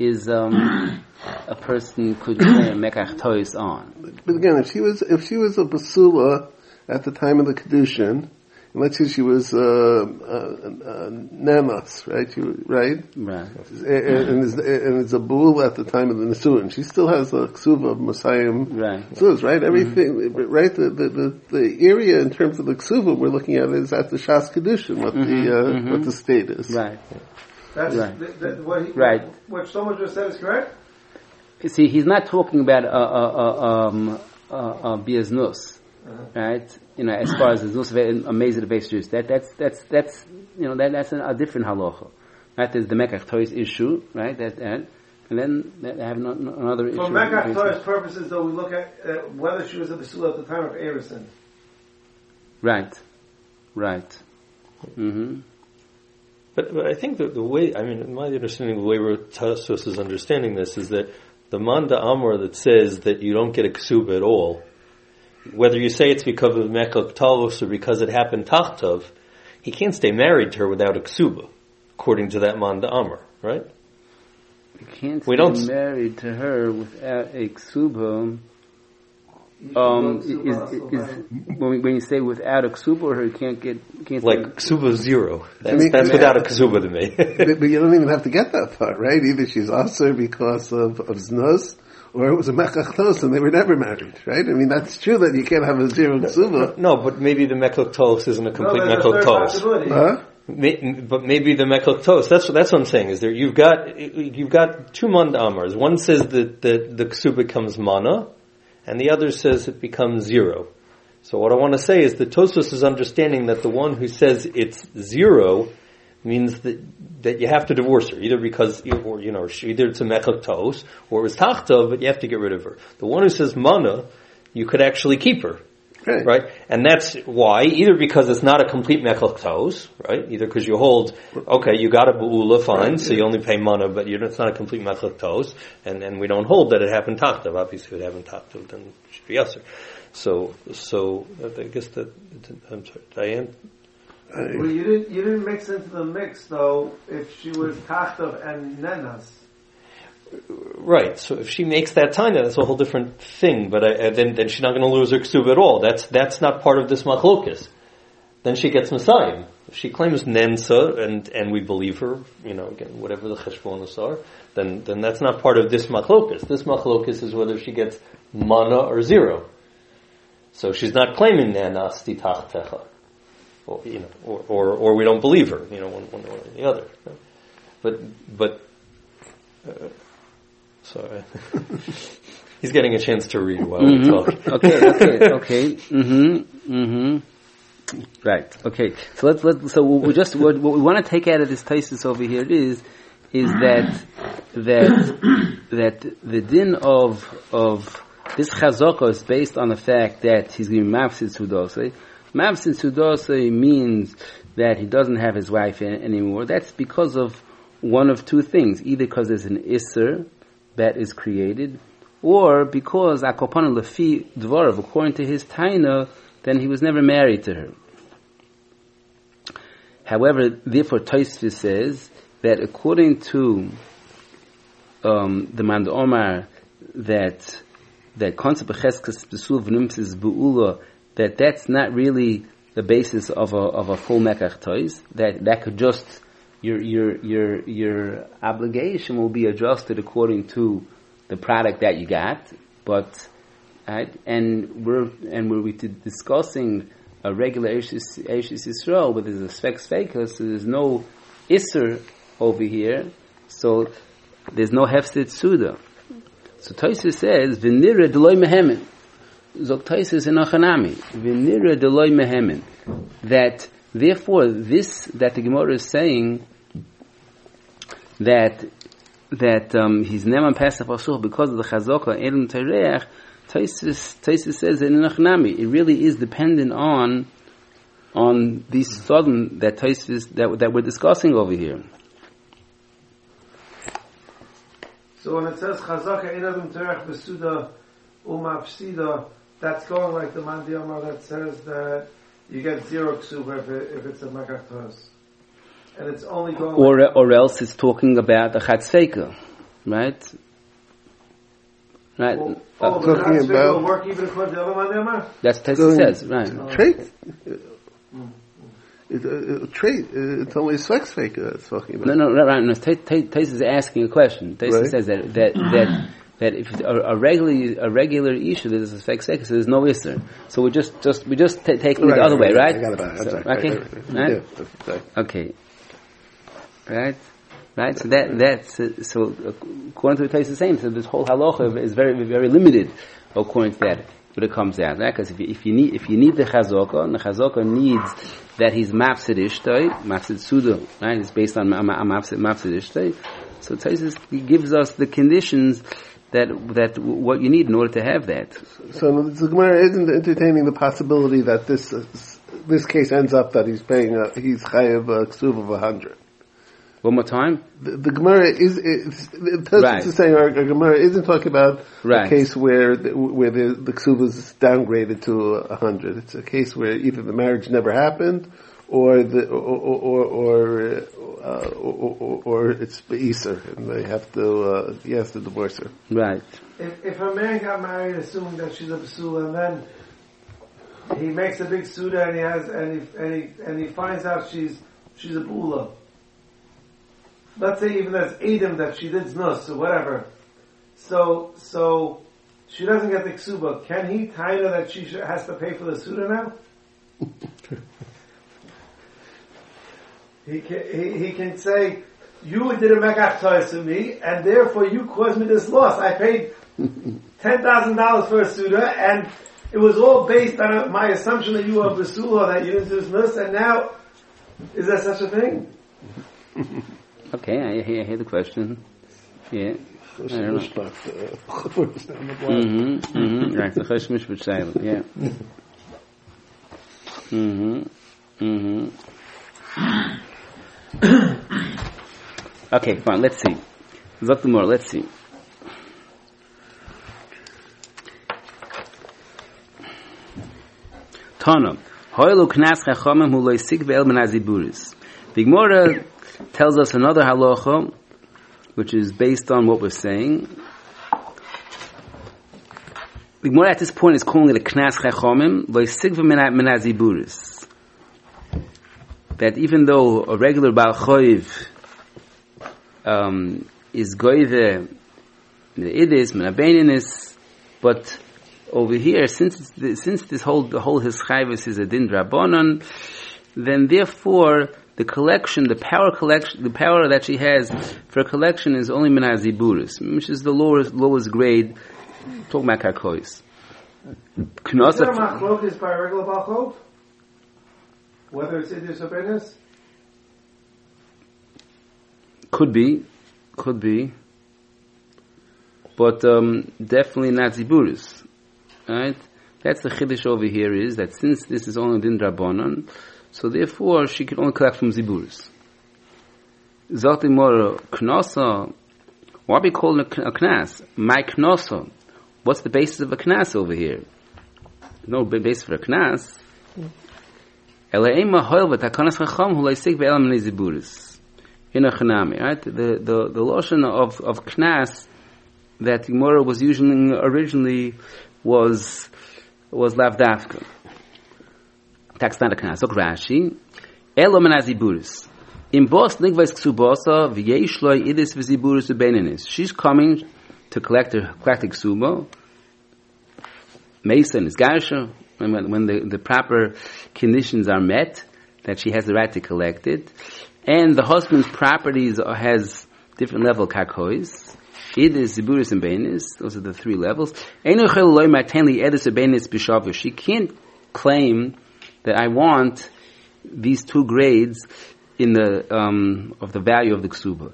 a person could say mekach tois on. But again, if she was a basula at the time of the kedushin, and let's say she was namas, right? Right. And it's a bul at the time of the nesuin. She still has a ksuva of Messiahim. Right. Right. Everything. Mm-hmm. Right. The area in terms of the ksuva we're looking at is at the shas kedushin. What the state is. Right. That's right. What someone just said is correct. See, he's not talking about a biaznus, right? As far as the znus of a mezid of juice, that's a different halacha. Right? There's the mekach tois issue, right? And then they have another issue. For mekach tois purposes, though, we look at whether she was a basula at the time of Erison. Right. Mm-hmm. But I think that the way, in my understanding, the way Tosfos is understanding this is that the Manda Amor that says that you don't get a ksuba at all, whether you say it's because of Mekach Talos or because it happened Tachtov, he can't stay married to her without a ksuba, according to that Manda Amor, right? He can't stay married to her without a ksuba. when you say without a ksuba, he can't like ksuba zero. That's without a ksuba to me. But you don't even have to get that far, right? Either she's also because of znus, or it was a mekach tos and they were never married, right? I mean, that's true that you can't have a zero ksuba. No, but maybe the mekach tos isn't a complete mekach tos. Huh? But maybe the mekach tos. That's what I'm saying. Is there you've got two mand amars. One says that the ksuba becomes mana, and the other says it becomes zero. So what I want to say is that Tosfos is understanding that the one who says it's zero means that you have to divorce her, either because, or either it's a mechak tos, or it was tachta, but you have to get rid of her. The one who says mana, you could actually keep her. Right? And that's why, either because it's not a complete mechak tos, right? Either because you hold, okay, you got a bu'ula, fine, so you only pay mana, but it's not a complete mechak tos, and we don't hold that it happened taktav. Obviously, if it happened taktav, then it should be yasser. So I guess that, I'm sorry, Diane? Well, you didn't mix into the mix, though, if she was taktav and nenas. Right. So if she makes that taina, that's a whole different thing. But then she's not going to lose her ksuba at all. That's not part of this machlokes. Then she gets Messiah. If she claims nensa and we believe her, again, whatever the cheshbonos are, then that's not part of this machlokes. This machlokes is whether she gets mana or zero. So she's not claiming nenasti tachtecha, or we don't believe her. One or the other. But. Sorry. He's getting a chance to read while we talk. Okay. Right. Okay. So what we want to take out of this thesis over here is that the din of this chazaka is based on the fact that he's going to be mafsid sudosei. Mafsid sudosei means that he doesn't have his wife anymore. That's because of one of two things: either because there's an isser that is created, or because akopana lefi dvarav, according to his taina, then he was never married to her. However, therefore, Tosfos says that according to the Mand Omar, that concept of cheskes besul v'nimtzis beula, that's not really the basis of a full mekach tois. That could just your obligation will be adjusted according to the product that you got, but and we're discussing a regular Eishes Yisrael, but there's a Sfek Sfeika, so there's no Isser over here, so there's no Hefset Suda. So Tosfos says, V'nira Deloy Mehemen. Zok Tosfos in Achanami. V'nira Deloy Mehemen. That therefore, that the Gemara is saying that he's never Pesach Asuch because of the Chazaka Elam Tereach. Tosfos says in Achanami, it really is dependent on these sudden that we're discussing over here. So when it says Chazaka Elam Tereach Besuda Umapsida, that's going like the Mandi Amar that says that you get zero ksuba if it's a mekach tos. And it's only going or else it's talking about a chatzfeika, right? Right. The chatzfeika will work even according to the other Mandi Amar? That's what Tosfos says, right. Trait, it's only Sfek Sfeika that's talking about. No, right. No, Tosfos is asking a question. Tosfos says that if a regular issue there's a Sfek Sfeika, so there's no isser. So we're just taking it the other way, right? I got it back. Okay. Right? Okay. Right. So that's so according to the Tosfos saying, so this whole halacha is very, very limited according to that. But it comes out, right? Because if you need the chazaka, and the chazaka needs that he's mafsid ishtay, mafsid suda, right? It's based on mafsid ishtay. So Tosfos gives us the conditions that what you need in order to have that. So the Gemara isn't entertaining the possibility that this case ends up that he's chayav a ksuv of 100. One more time. The Gemara is saying our Gemara isn't talking about a case where the ksuv is downgraded to 100. It's a case where either the marriage never happened, or or it's Beiser, and they have to, he has to divorce her. Right. If a man got married assuming that she's a basula, and then he makes a big suda and he finds out she's a bula. Let's say even there's Edom that she did znus or whatever. So she doesn't get the ksuba. Can he tie her that she has to pay for the suda now? He can say, you did a megach toys to me, and therefore you caused me this loss. I paid $10,000 for a suda, and it was all based on my assumption that you were a basula, that you didn't do this, and now, is there such a thing? Okay, I hear the question. Yeah. I don't know. Right, the Chosh Mishpat Shailam, yeah. Okay, fine, let's see. Zok the more, let's see. Tana, Hoylu Knas Chachamim Hu Lo Yisik Ve'el Min HaZiburis. The Gemara tells us another halacha, which is based on what we're saying. The Gemara at this point is calling it a Knas Chachamim Lo Yisik Ve'el Min HaZiburis. That even though a regular Baal Choiv is goyve idis min abeinis, but over here, since this whole his chayvus is a din drabonon, then therefore the power that she has for collection is only min haziburis, which is the lowest grade. Talking about karkois. Is there a machlokes by a regular Baal Chov? Whether it's idis or beinis? Could be, but definitely not ziburis. Right? That's the chiddush over here, is that since this is only din drabonon, so therefore she can only collect from ziburis. Zoti mora knosa. Why be called a knas? My knosa. What's the basis of a knas over here? No basis for a knas. Elaima hoil v'takanas chacham hu leisik ve'elam ziburis. In a chanami, right? The lotion of knas that Gemara was using originally was lavdafka. That's not a knas. Look, Rashi. Elo min haziburis. In bos nigvais ksubasa v'yesh lo idis v'ziburis v'beininis. She's coming to collect the ksuba. Mason is garsha. When the proper conditions are met, that she has the right to collect it. And the husband's properties has different level karkois. Idis, ziburis, and beinis. Those are the three levels. She can't claim that I want these two grades in the of the value of the ksuba.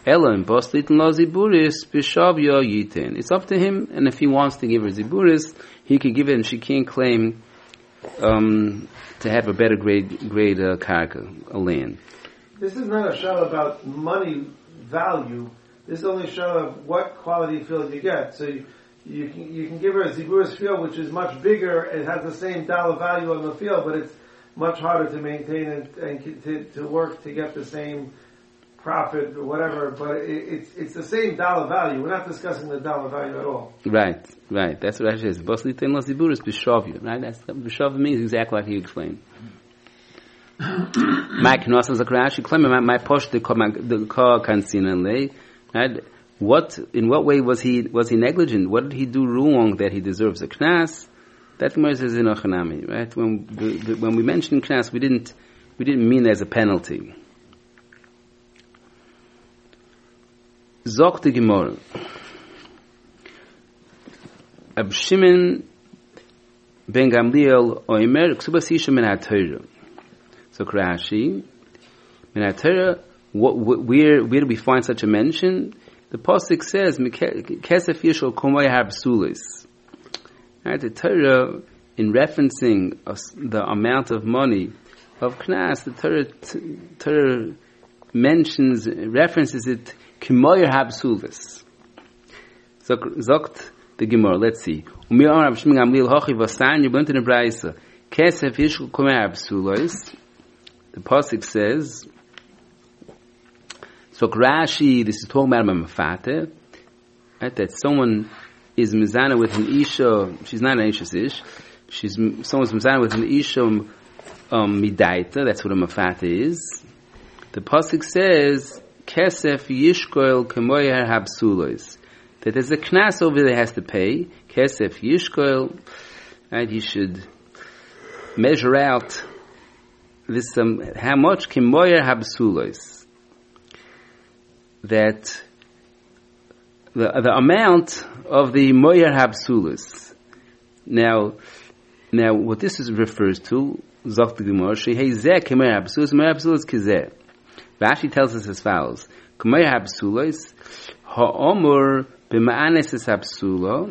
It's up to him, and if he wants to give her ziburis, he could give it, and she can't claim to have a better grade karka, a land. This is not a show about money value. This is only a show of what quality field you get. So you can give her a ziburis field which is much bigger. It has the same dollar value on the field, but it's much harder to maintain and to work to get the same profit or whatever. But it's the same dollar value. We're not discussing the dollar value at all. Right. That's what it says. Bosliten lo ziburis b'shavya. Right. That's b'shavya means exactly like you explained. My knos is a crash. You claim my posh the car kansinanle. Right? In what way was he negligent? What did he do wrong that he deserves a knas? That Gemara says in Ochanami, right? When we mentioned knas, we didn't mean as a penalty. Zok the Gemara. Ab Shimon ben Gamliel oimer ksubas isha min ha-Torah. So Rashi, min ha-Torah, where do we find such a mention? The pasuk says, "Kesef yishol komoy habsulis." Right, the Torah, in referencing the amount of money of knas, the Torah references it komoy habsulis. So zokt the Gemara. Let's see. Umi amar Rav Shimon Gamliel hachi vasan yibont in the Brayso. Kesef yishol komoy habsulis. The pasuk says, So Rashi, this is talking about a mafate, right? That someone is mizana with an isha. She's not an isha ish. Someone's mizana with an isha midaita. That's what a mafate is. The pasuk says kesef yishkoil kemoyer habsulos. That there's a knas over there has to pay. Kesef yishkoil, right? You should measure out this how much kemoyer habsulos. That the amount of the moyer habsulos. Now what this refers to, Zok the Gemara, shehezeh kemoyer habsulos, moyer habsulos kizeh. Rashi tells us as follows: K'may habsulos ha'omur b'ma'anes es habsulo.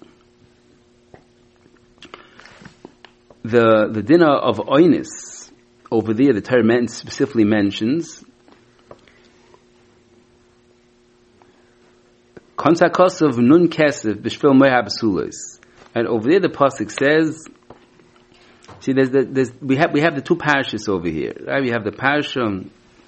The dinner of oinis over there, the Torah specifically mentions konsakos of nun kesef b'shvil moy habsulos. And over there, the pasuk says, see, we have the two parashas over here, right? We have the parasha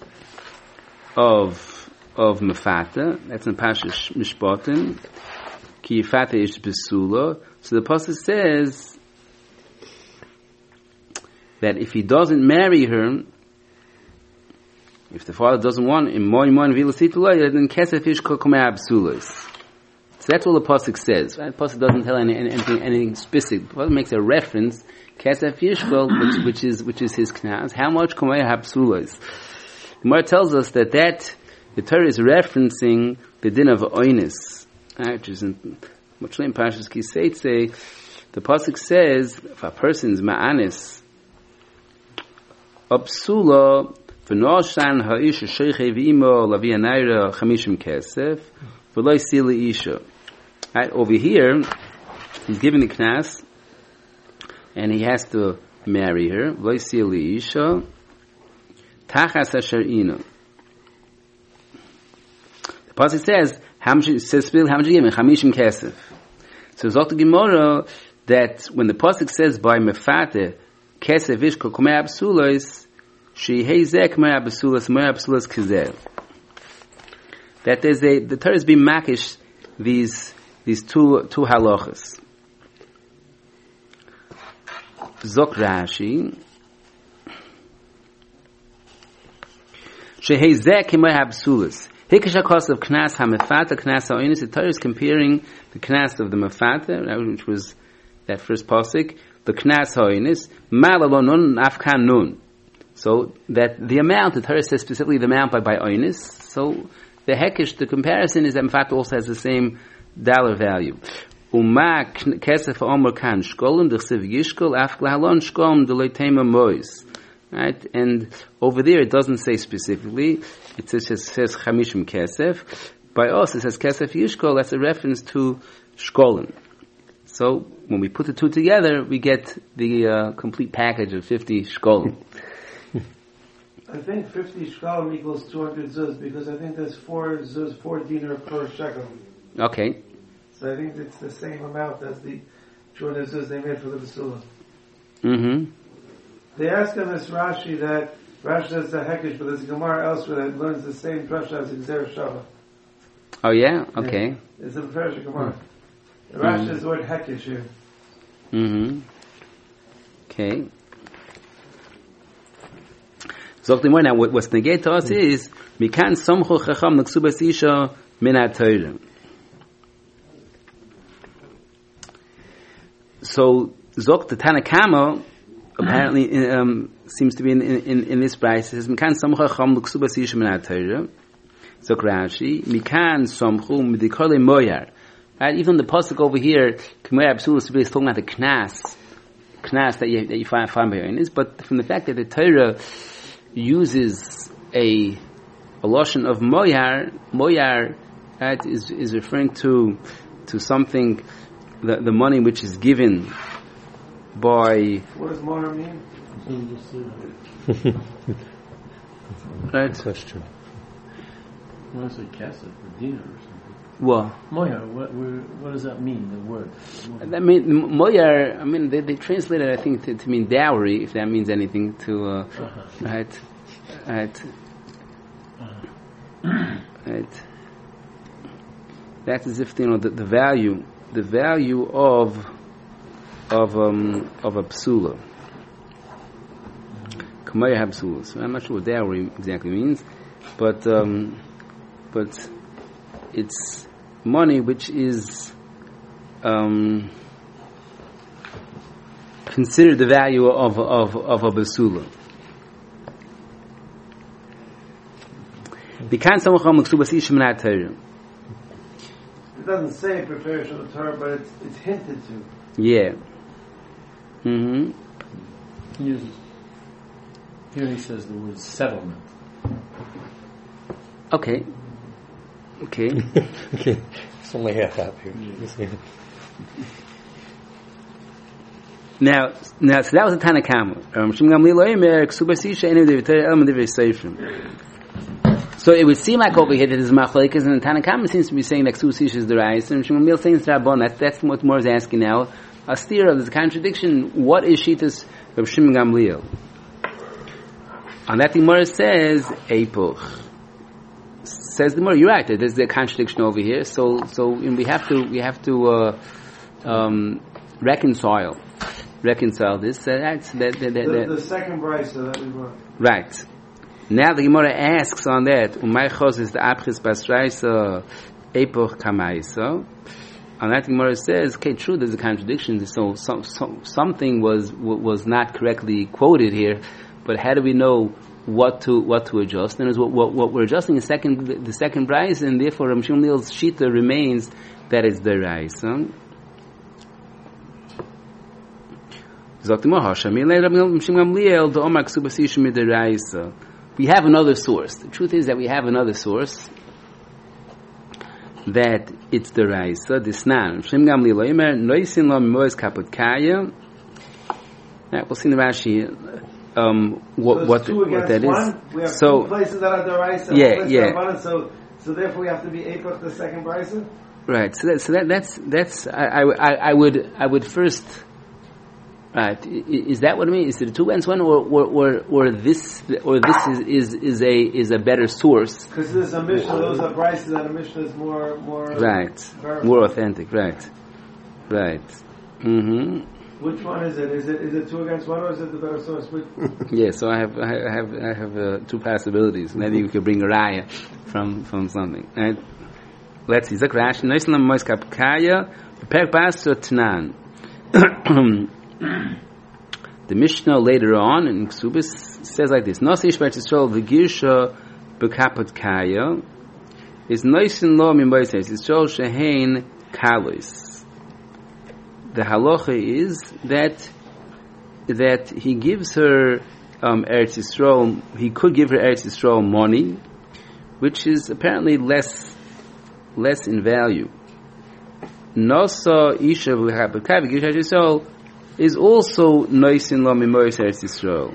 of Mefata, that's in Parashat Mishpatim, Ki Yifata Ish Besula. So the pasuk says that if he doesn't marry her, if the father doesn't want him, then Kesef Ish Kokomei Absulos. So that's all the pasuk says. Right? The pasuk doesn't tell anything specific. The pasuk makes a reference, Kesef Yishkol, which is his knas. How much Komei Absulos? The Gemara tells us that the Torah is referencing the din of oinis, which is in Machlim Parashas Ki Seitze. The pasuk says if a person's ma'anis absula v'noshan ha'isha sheiche v'imo lavi anayra chamishim kesef v'lo sili isha. Right over here, he's given the knas, and he has to marry her. V'lo sili isha. Tachas asher ino. The pasuk says, how much you give me? Chamishim kesef. So it's the Gemara that when the pasuk says by mefate kesef ishko komei absulos, she heizeh komei absulos, komei absulos kizeh. That the Torah is being makish these two halachas. Zok Rashi. Shehezeh k'may habsulas. Hikashakos of knas hamefata, knas ha'oinis. The Torah is comparing the knas of the mefata, which was that first pasuk, the knas ha'oinis, malalo nun afkan nun. So that the amount, the Torah says specifically the amount by oinis. So the hekish, the comparison is that mefata also has the same dollar value. Uma kesef ha'omer kan shkolum d'chsev yishkol afkla halon shkolum d'loi tema mois. Right, and over there it doesn't say specifically. It says chamishim kesef. By us it says kesef yishkol. That's a reference to shkolim. So when we put the two together, we get the complete package of 50 shkolim. I think 50 shkolim equals 200 zuz because I think there's 4 zuz, 4 dinar per shekel. Okay. So I think it's the same amount as the 200 zuz they made for the basula. Mm-hmm. They ask him this Rashi that Rashi says the hekish, but there's a Gemara elsewhere that learns the same drasha as Gzer Shava. Oh yeah? Okay. Yeah. It's a Meferish Gemara. Rashi says the word hekish here. Mm-hmm. Okay. So now what's negate to us is Mikan Somcho Chacham N'Ksubas Isha Min HaTorah. So Zok the Tanakama apparently seems to be in this price. It says Mikan Somcho Chacham N'Ksubas Isha Min HaTorah. Zok Rashi Mikan Somcho M'Dikole Moyar. Right, even the pasuk over here, K'moyar Absulus is talking about the knas that you find by Yonis, but from the fact that the Torah uses a lotion of moyar, right, is referring to something, the money which is given by. What does moyar mean? Right. Question. What is it, kasset, or dinar or something? What? Moyar, what does that mean, the word? That mean, moyar, I mean, they translate it, I think, to mean dowry, if that means anything to, right. Right? That's as if the value of a psula. Kamaya habsula. So I'm not sure what dowry exactly means, but it's money which is considered the value of a basula. It doesn't say preparation of the Torah, but it's hinted to. Yeah. Mm-hmm. Here he says the word settlement. Okay. Okay. It's only half up here. Now, so that was a Tanakama. So it would seem like over here that there's machlokes, and the Tanakama seems to be saying that Ksubas is the Rais, and Shimon Gamliel saying it's Rabban. That's what Mor is asking now. A steer, there's a contradiction. What is Shitas of Shimon Gamliel? On that, the Mor says Eipuch. Says the Mor, you're right. There's a contradiction over here. So we have to reconcile this. That's the second brisa that we want. Right. Now the Gemara asks on that, Umay Chos is the Abchis Basraisa Epoch Kamaisa. On that the Gemara says, okay, true, there's a contradiction. So something was not correctly quoted here, but how do we know what to adjust? And is what we're adjusting is the second brisa, and therefore Rav Shimon Gamliel's shita remains that it's the raisa. We have another source. The truth is that we have another source that it's the raisa. Disnan. Shimon Gamliel Omer noisin lo mimois kaput kaya. Now we'll see in the Rashi what that one. is. We have So two places that are the raisa. Yeah. So therefore we have to be Epoch the second brisa. Right. So that's I would first. Right, is that what I mean? Is it a two against one, or this is a better source? Because there's a Mishnah, those are brises, and a Mishnah is more right, verified. more authentic, right. Mm-hmm. Which one is it? Is it two against one, or is it the better source? Yeah, so I have two possibilities. Maybe we could bring a raya from something. Right? Let's see. Zakrash Neislam Moiskap Kaya Perk Basra Tnan. The Mishnah later on in Ksubis says like this: Nasish B'Yisrael v'Girsha b'Kapot Kaya is Noisin Lo Mimboises Yisrael Shehein Kalos. The halacha is that he gives her Eretz Yisrael. He could give her Eretz Yisrael money, which is apparently less in value. Nasa Isha v'Kapot Kaya v'Girsha Yisrael is also noisin lo mimois Eretz Yisrael.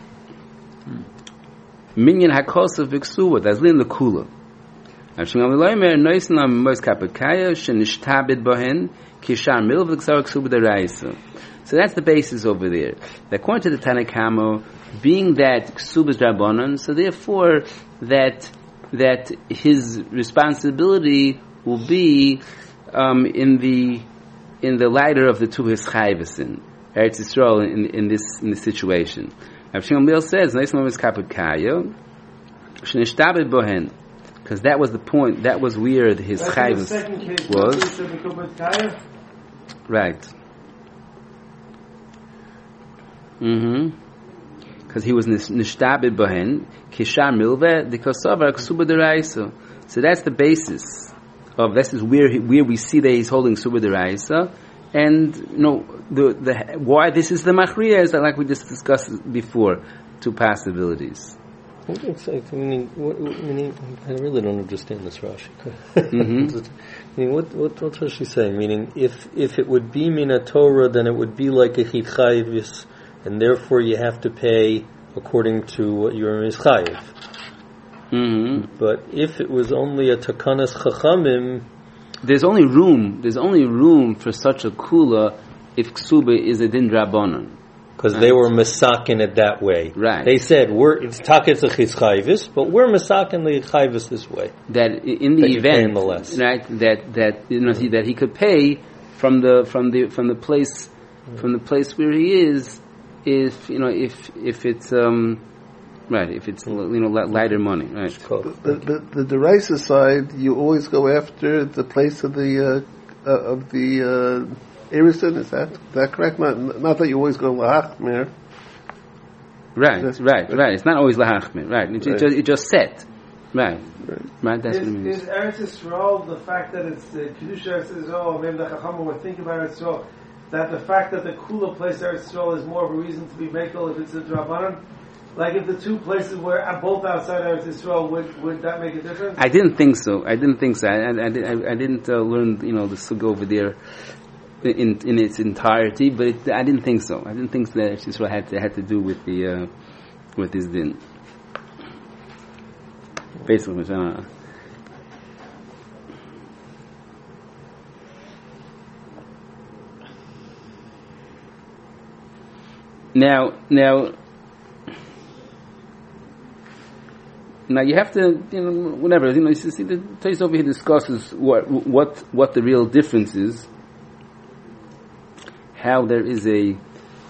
Minyan hakosav v'ksuva, that's lin lekula. Avshim amiloymer noisin lo mimois kapakaya shenishtabed bohen kishar mil v'ksav ksuva deraisa. So that's the basis over there. According to the Tanakama, being that ksuba is drabonon, so therefore that his responsibility will be in the lighter of the two his chayvesin, Eretz Yisrael, in this situation. Rav Shimon Gamliel says, "Neismom is kaput kaya, shenishtabed bohen," because that was the point. That was where his chayvus was. Right. Because he was nishtabed bohen kishar milve dikosavar ksuba deraisa. So that's the basis. This is where we see that he's holding Suba Deraisa, and the why this is the Machriya is that, like we just discussed before, two possibilities. It's like, I really don't understand this Rashi. What's Rashi saying? Meaning, if it would be Mina Torah, then it would be like a Chitchayiv, and therefore you have to pay according to what you're Mischayiv. But if it was only a Takanas Chachamim, there's only room for such a kula if ksuba is a din drabonon. because they were masakin it that way. Right. They said it's taketz chayvis, but we're masakin the chayvis this way. That in the That you pay him event, the less. right? That he could pay from the place where he is, if it's right, if it's lighter money, right? The deraisa side, you always go after the place of the erison. Is that correct? Not that you always go lahachmir. Right. It's not always lahachmir. Right. It just set. Right. Right. That's what it means. Is Eretz Yisrael the fact that it's the Kiddush Eretz Yisrael, or maybe the Chachamim were thinking about Eretz Yisrael, that the fact that the cooler place Eretz Yisrael is more of a reason to be mekel if it's a drabanan? Like if the two places were both outside Eretz Yisrael, would that make a difference? I didn't think so. I didn't learn the sugya over there in its entirety, but I didn't think so. I didn't think that Eretz Yisrael had to do with this din. Basically, Now you have to, whatever. You see, the Tais over here discusses what the real difference is. How there is in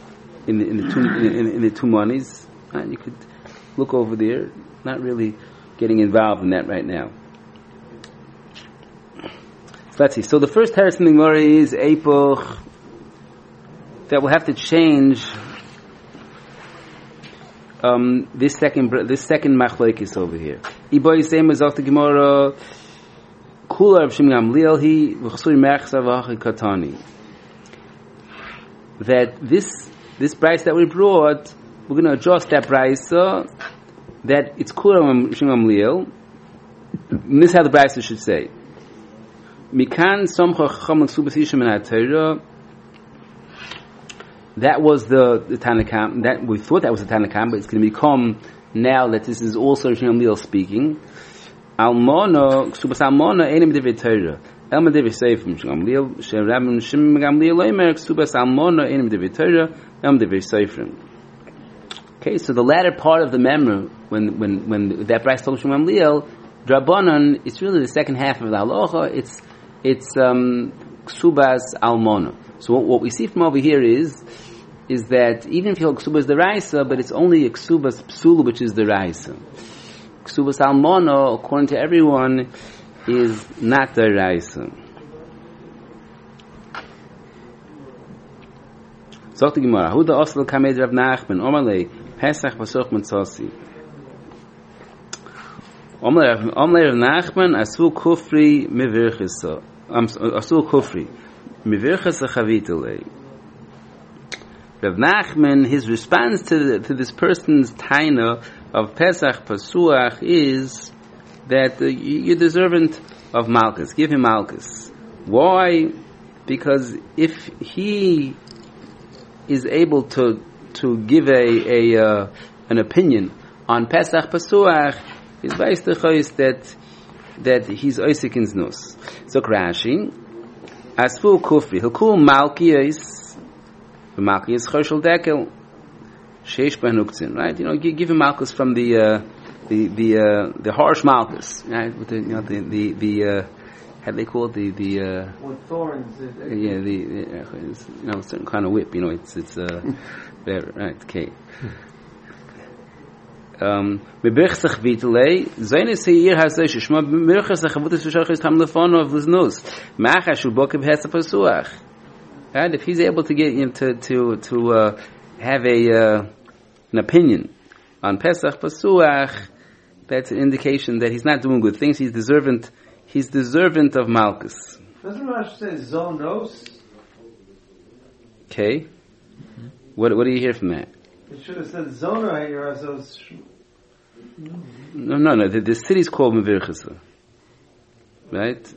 the two monies. You could look over there. Not really getting involved in that right now. So let's see. So the first teretz in the Gemara is epoch that will have to change. This second machlekes over here. Iboy same as the Gemara. Kula Rav Shimon Gamliel he v'chsuri mechsa v'hachi katani. That this price that we brought, we're going to adjust that price that it's Kula Rav Shimon Gamliel. And this is how the price should say. Mikan somcha chacham l'ksubas yishim in HaTorah. That was the Tanakam. That we thought that was the Tanakam, but it's going to become now that this is also Shimon Gamliel speaking. Almona, Ksubas Almona, Einem Devei Torah. Elma Devei Seifim Shimon Gamliel. Sherabim Shimon Gamliel Leimer, Ksubas Almona, Einem Devei Torah, Elma Devei Seifim. Okay, so the latter part of the memory, when that price told Shimon Gamliel, Drabanan, it's really the second half of the halacha. It's Ksubas Almona. So what we see from over here is that even if you hold Ksubas the Raisa, but it's only a Ksubas Psula which is the Raisa. Ksubas Almona, according to everyone, is not the Raisa. Sagt die Gemara, Huda Osel Kamed Rav Nachman, Omalei, Pesach Vasuch Mitzasi. Omalei Rav Nachman, Asul Kufri Mevirchisa. Asul Kufri. Mevirchasa Chavitelei. Rav Nachman, his response to this person's taina of Pesach Pasuach is that you're deserving of Malchus. Give him Malchus. Why? Because if he is able to give an opinion on Pesach Pasuach, his Vaistachos that he's Oisik in Znus. So Rashi, Asfu Kufri, Hilkul Malkias. The Malchus Choshel Dekel, Sheish Benuktzin, right? Give him Malchus from the harsh Malchus, right? With the how do they call it with thorns. A certain kind of whip. It's better, right? Okay. Bebirchsach Vitelei, Zayin Seir Haseish Shma Bebirchsach Avutas V'Shachis Tam Lefono of V'Znus Machash U'Bokev Hesa Pasuach. Right? If he's able to get to have an opinion on Pesach Pasuach, that's an indication that he's not doing good things. He's deserving of Malchus. Doesn't Rashi say zonos? Okay. What do you hear from that? It should have said zona here. No. The city's called Mevirchasa, right?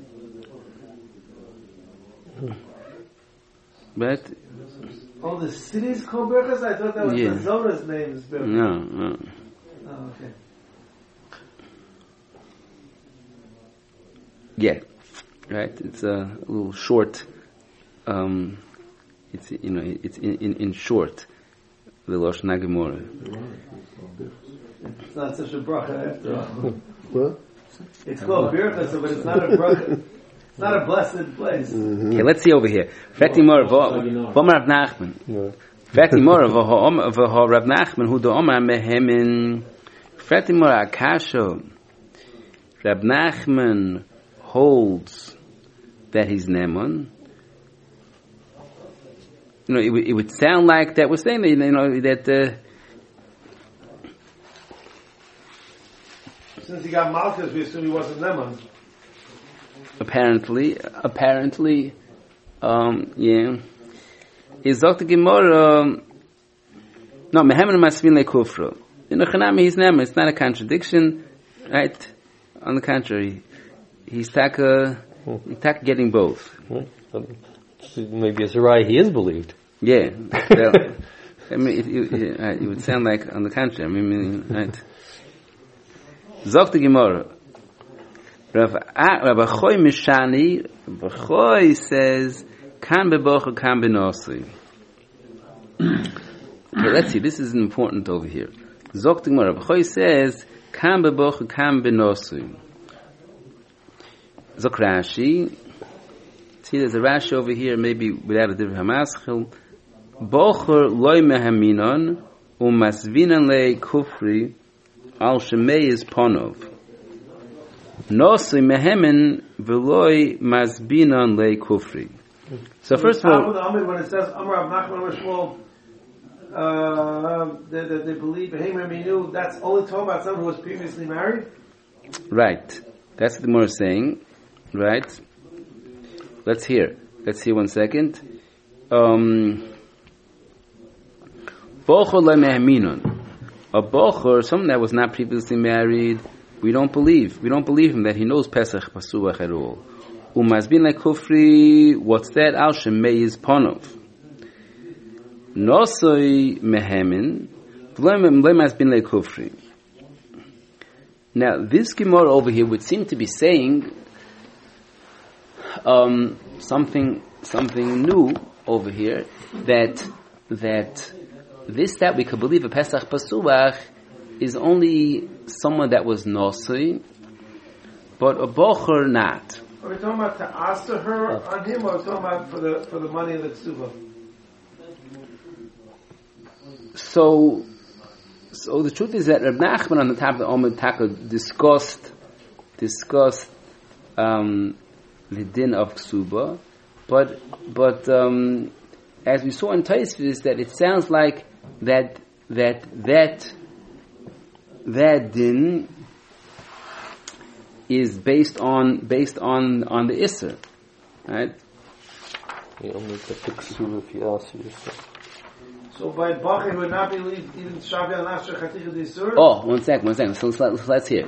But oh, the city's called Birchas? I thought that was the zona's name is Birchas. No. Oh, okay. Yeah, right. It's a little short. It's in short. the Lashon HaGemara. It's not such a bracha after all. What? It's called Birchas, but it's not a bracha. It's not a blessed place. Okay, let's see over here. Fatimor Rav Nachman. Fatimor Rav Nachman who do Omar mehemin. Fatimor Akasha. Rav Nachman holds that he's Neman. You know, it would sound like that we're saying that, you know, that Since he got Malchus, we assume he wasn't Neman. apparently, yeah. Is Dr. Gemara, no, Mehemen Masvin Lekufra. In the Chanami, he's Neman. It's not a contradiction, right? On the contrary, he's taka getting both. Maybe it's right. He is believed. Yeah. Well, I mean, it would sound like on the contrary. I mean, right? Zok the Gemara. Rav Achoy Mishani. Rav Achoy says, "Kan bebocher, kan benosi." Okay, let's see. This is important over here. Zok the Gemara. Rav Achoy says, "Kan bebocher, kan benosi." Zok Rashi. See, there's a Rashi over here, maybe without a different hamaschil. Bocher loy mehaminon umasvinan le kufri al shemei is ponov. Nosi mehemen veloy masbinan le kufri. So first of all, when it says Amar Rav Nachman Shmuel, that they believe Behemer Minu, that's only talking about someone who was previously married. right? That's what the Gemara is saying, right? Let's hear 1 second. Bocher le mehaminon. A bocher, someone that was not previously married, we don't believe him that he knows Pesach Pasuach at all. Umazbin le kufri, what's that? Al shemei is ponov. Nosoi mehemin, v'lemazbin le kufri. Now, this Gemara over here would seem to be saying something new over here, that we could believe a Pesach Pasuach is only someone that was Nosoi, but a Bocher not. Are we talking about to answer her on him, or are we talking about for the money of the Ksuba? So the truth is that Reb Nachman on the top of the Omer Taka discussed the din of Ksuba, but as we saw in Taisvis, that it sounds like that din is based on the Isser, right? You only get the ksuba if you ask yourself. So by Bachir would not believe even Shavi al Nafshe Chatich Disur? Oh, one second. So let's hear.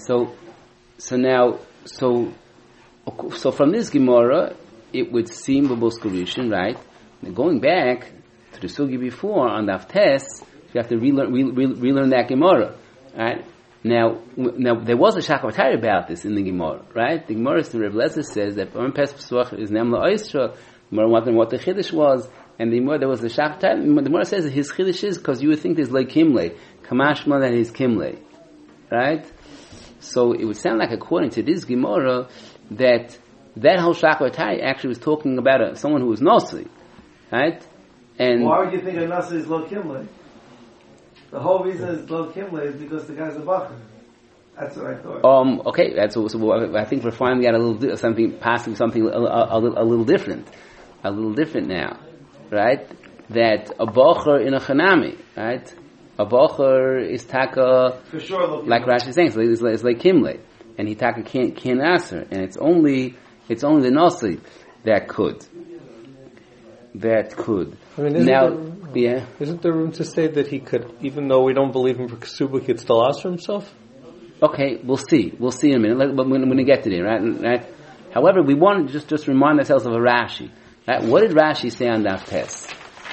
So from this Gemara, it would seem Babos Kurushin, right? Now going back to the Sugi before on the Tes, you have to relearn that Gemara, right? Now there was a Shachatari about this in the Gemara, right? The Gemara to Reb Lezer says that when Pesach Pesach is Nemla Oistra, Gemara wondering what the Chiddush was, and the Gemara there was a Shachatari. The Gemara says that his Chiddush is because you would think there's like Kimle, Kamashma that is Kimle, right? So it would sound like according to this Gemara that whole Shachatari actually was talking about someone who was Nosli, right? And why would you think a Nasi is Lo Kimle? The whole reason it's Lo Kimle is because the guy's a Bachar. That's what I thought. Okay. So I think we're finding out a little something a little different now, right? That a Bachar in a Chanami, right? A Bachar is taka for sure, like Rashi is saying, so it's like Kimle, and he taka can't answer, and it's only the Nasi that could. I mean, isn't there room to say that he could, even though we don't believe him for Ksuba, he could still ask for himself? Okay, we'll see in a minute. But we're going to get to there, right? However, we want to just remind ourselves of a Rashi. Right? What did Rashi say on Daf Tes?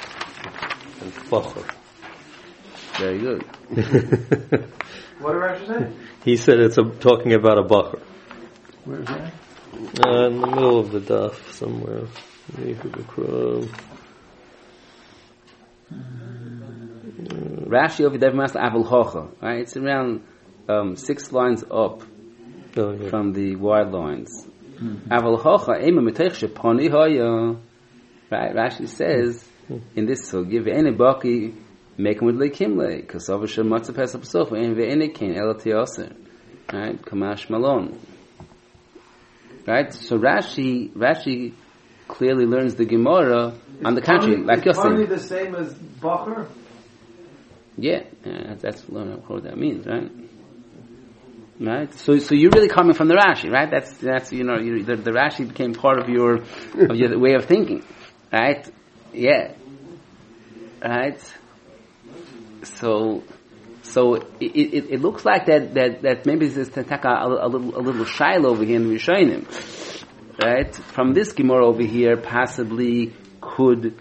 Very good. What did Rashi say? He said it's talking about a Bachar. Where is that? In the middle of the Daf somewhere. Rashi over there, Aval Hocha, right? It's around 6 lines up from the wide lines. Aval Hocha, Ema Metech Sheponi Hoya. Right? Rashi says in this sugi, Ve'ene Baki Mekim with Lekimle, Kasava Shem Matzah Pesach Pesach, and Ve'ene Ken El Tiaser. Right? Kamash Malon. Right? So Rashi clearly learns the Gemara on the contrary, like you're saying. Is the same as Bacher? Yeah, that's what that means, right? Right. So you're really coming from the Rashi, right? That's the Rashi became part of your way of thinking, right? Yeah. Right. So it looks like that maybe this is a little shyl over here in Rishonim, right? From this Gemara over here, possibly could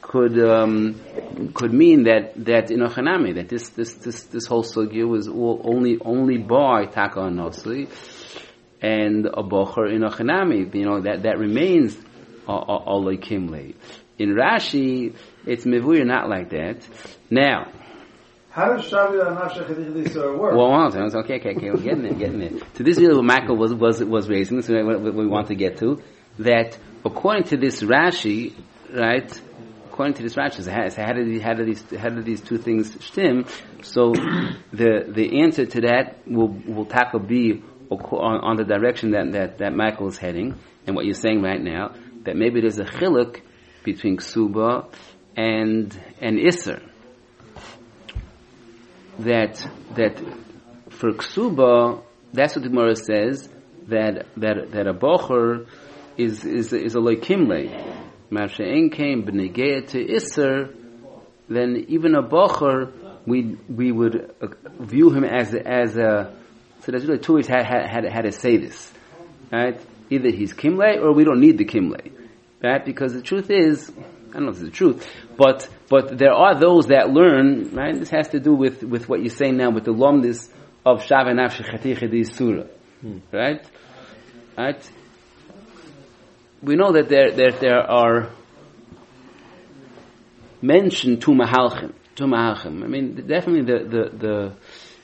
mean that in Ochanami, that this whole sugya was only by Taka Nosli and a Bocher in Ochanami, that remains Olay Kimle. In Rashi, it's Mevuyer not like that. Now, how does Shavir Anasha Chedich D'Isur work? Well, okay, we're getting there. So this is what Michael was raising, this is what we want to get to, that according to this Rashi, right, according to this Rashi, how do these two things stem? So the answer to that will tackle be on the direction that Michael is heading, and what you're saying right now, that maybe there's a chiluk between Ksuba and Isser. That for Ksuba, that's what the Gemara says, that a bocher is a loikimle. Ma'ashe'en came b'negei to Isser, then even a bocher we would view him as a. So there's really two ways how to say this, right? Either he's kimle or we don't need the kimle, right? Because the truth is, I don't know if it's the truth, but there are those that learn, right? This has to do with what you're saying now, with the lomdis of Shaveh Nafsheh Chatich Edi Surah, right? Right? We know that there are mentioned two mahalchim. I mean, definitely the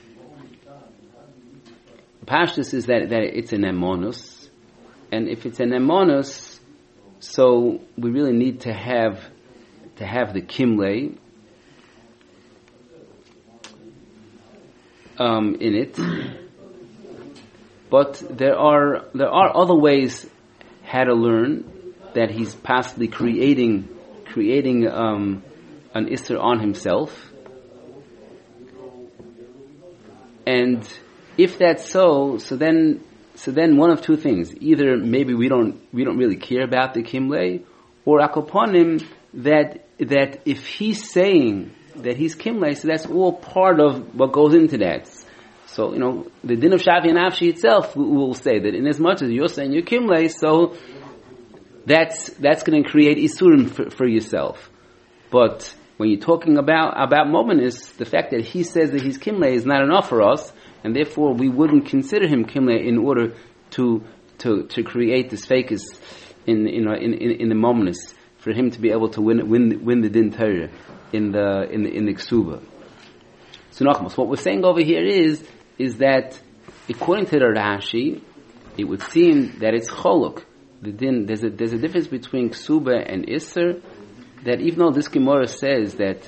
pashtus is that it's an emonus, and if it's an emonus, so we really need to have the kimle in it. But there are other ways how to learn that he's possibly creating an isser on himself. And if that's so then one of two things: either maybe we don't really care about the kimle, or akoponim that if he's saying that he's kimle, so that's all part of what goes into that. So the din of Shavi and Afshi itself will say that in as much as you're saying you're kimle, so that's going to create isurim for yourself. But when you're talking about Mominus, the fact that he says that he's kimle is not enough for us, and therefore we wouldn't consider him kimle in order to create this fakis in the Mominus, for him to be able to win the din Torah in the Ksuba. So Nachmas, what we're saying over here is that according to the Rashi, it would seem that it's choluk. The din, there's a difference between Ksuba and Isser, that even though this Gemara says that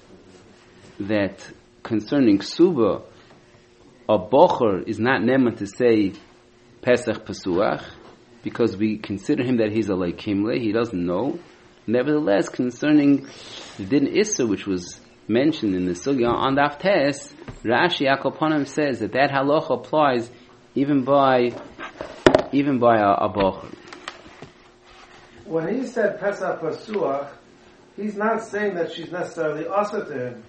concerning Ksuba, a bocher is not neman to say Pesach Pesuach, because we consider him that he's a leikimle, he doesn't know. Nevertheless, concerning the din Isser, which was mentioned in the sugya on the Aftes, Rashi Akoponim says that halacha applies even by a bocher. When he said Pesach Pesuach, he's not saying that she's necessarily asur to him.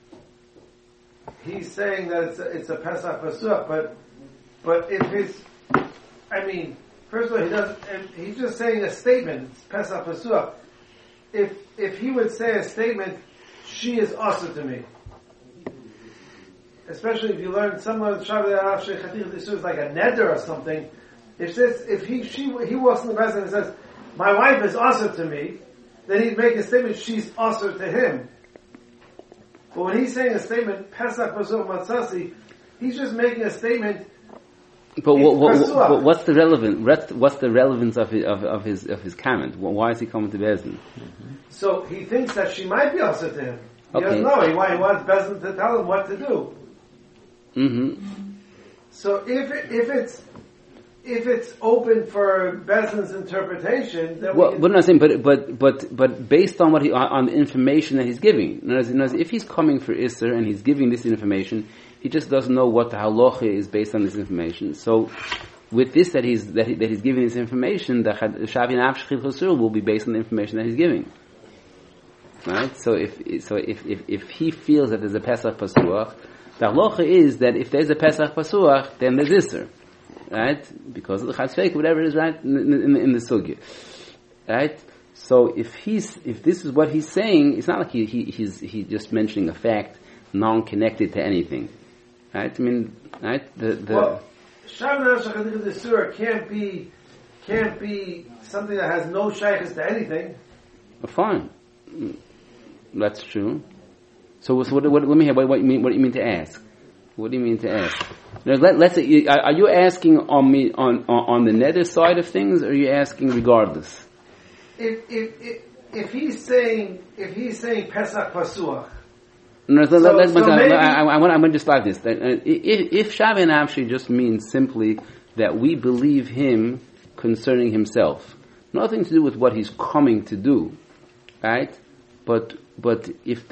He's saying that it's a Pesach Pesuach, but if first of all, he's just saying a statement, it's Pesach Pesuach. If he would say a statement, she is asur to me. Especially if you learn someone Shaveh Nafsheh Chatich D'Isur is like a neder or something. If he walks in the presence and says, my wife is asur to me, then he'd make a statement, she's asur to him. But when he's saying a statement, Pesach Pasur Matzasi, he's just making a statement. But what's the relevance of his comment? Why is he coming to Bezdin? So he thinks that she might be also to him. He Okay. doesn't know. He wants Bezdin to tell him what to do. So if it's open for Bezdin's interpretation, then Well, but I'm saying, but based on on the information that he's giving. In other words, if he's coming for Isser and he's giving this information, he just doesn't know what the halacha is based on this information. So, with this that he's giving this information, the Shavi Nafsh Chosur will be based on the information that he's giving. Right? So if he feels that there's a Pesach Pasuach, the halacha is that if there's a Pesach Pasuach, then there's Isser. Right? Because of the Chatzfeik, whatever it is, right? In the Sugya. Right? So if this is what he's saying, it's not like he's just mentioning a fact non-connected to anything. Right? I mean, right? Well, Shav Nafsh the Surah can't be something that has no shaykhs to anything. Fine. That's true. So what do you mean to ask? What do you mean to ask? Now, let's say, are you asking on the nether side of things, or are you asking regardless? If he's saying Pesach Pasuach. No, I'm going to just like this. If Shavi Nafshi just means simply that we believe him concerning himself, nothing to do with what he's coming to do, right? But if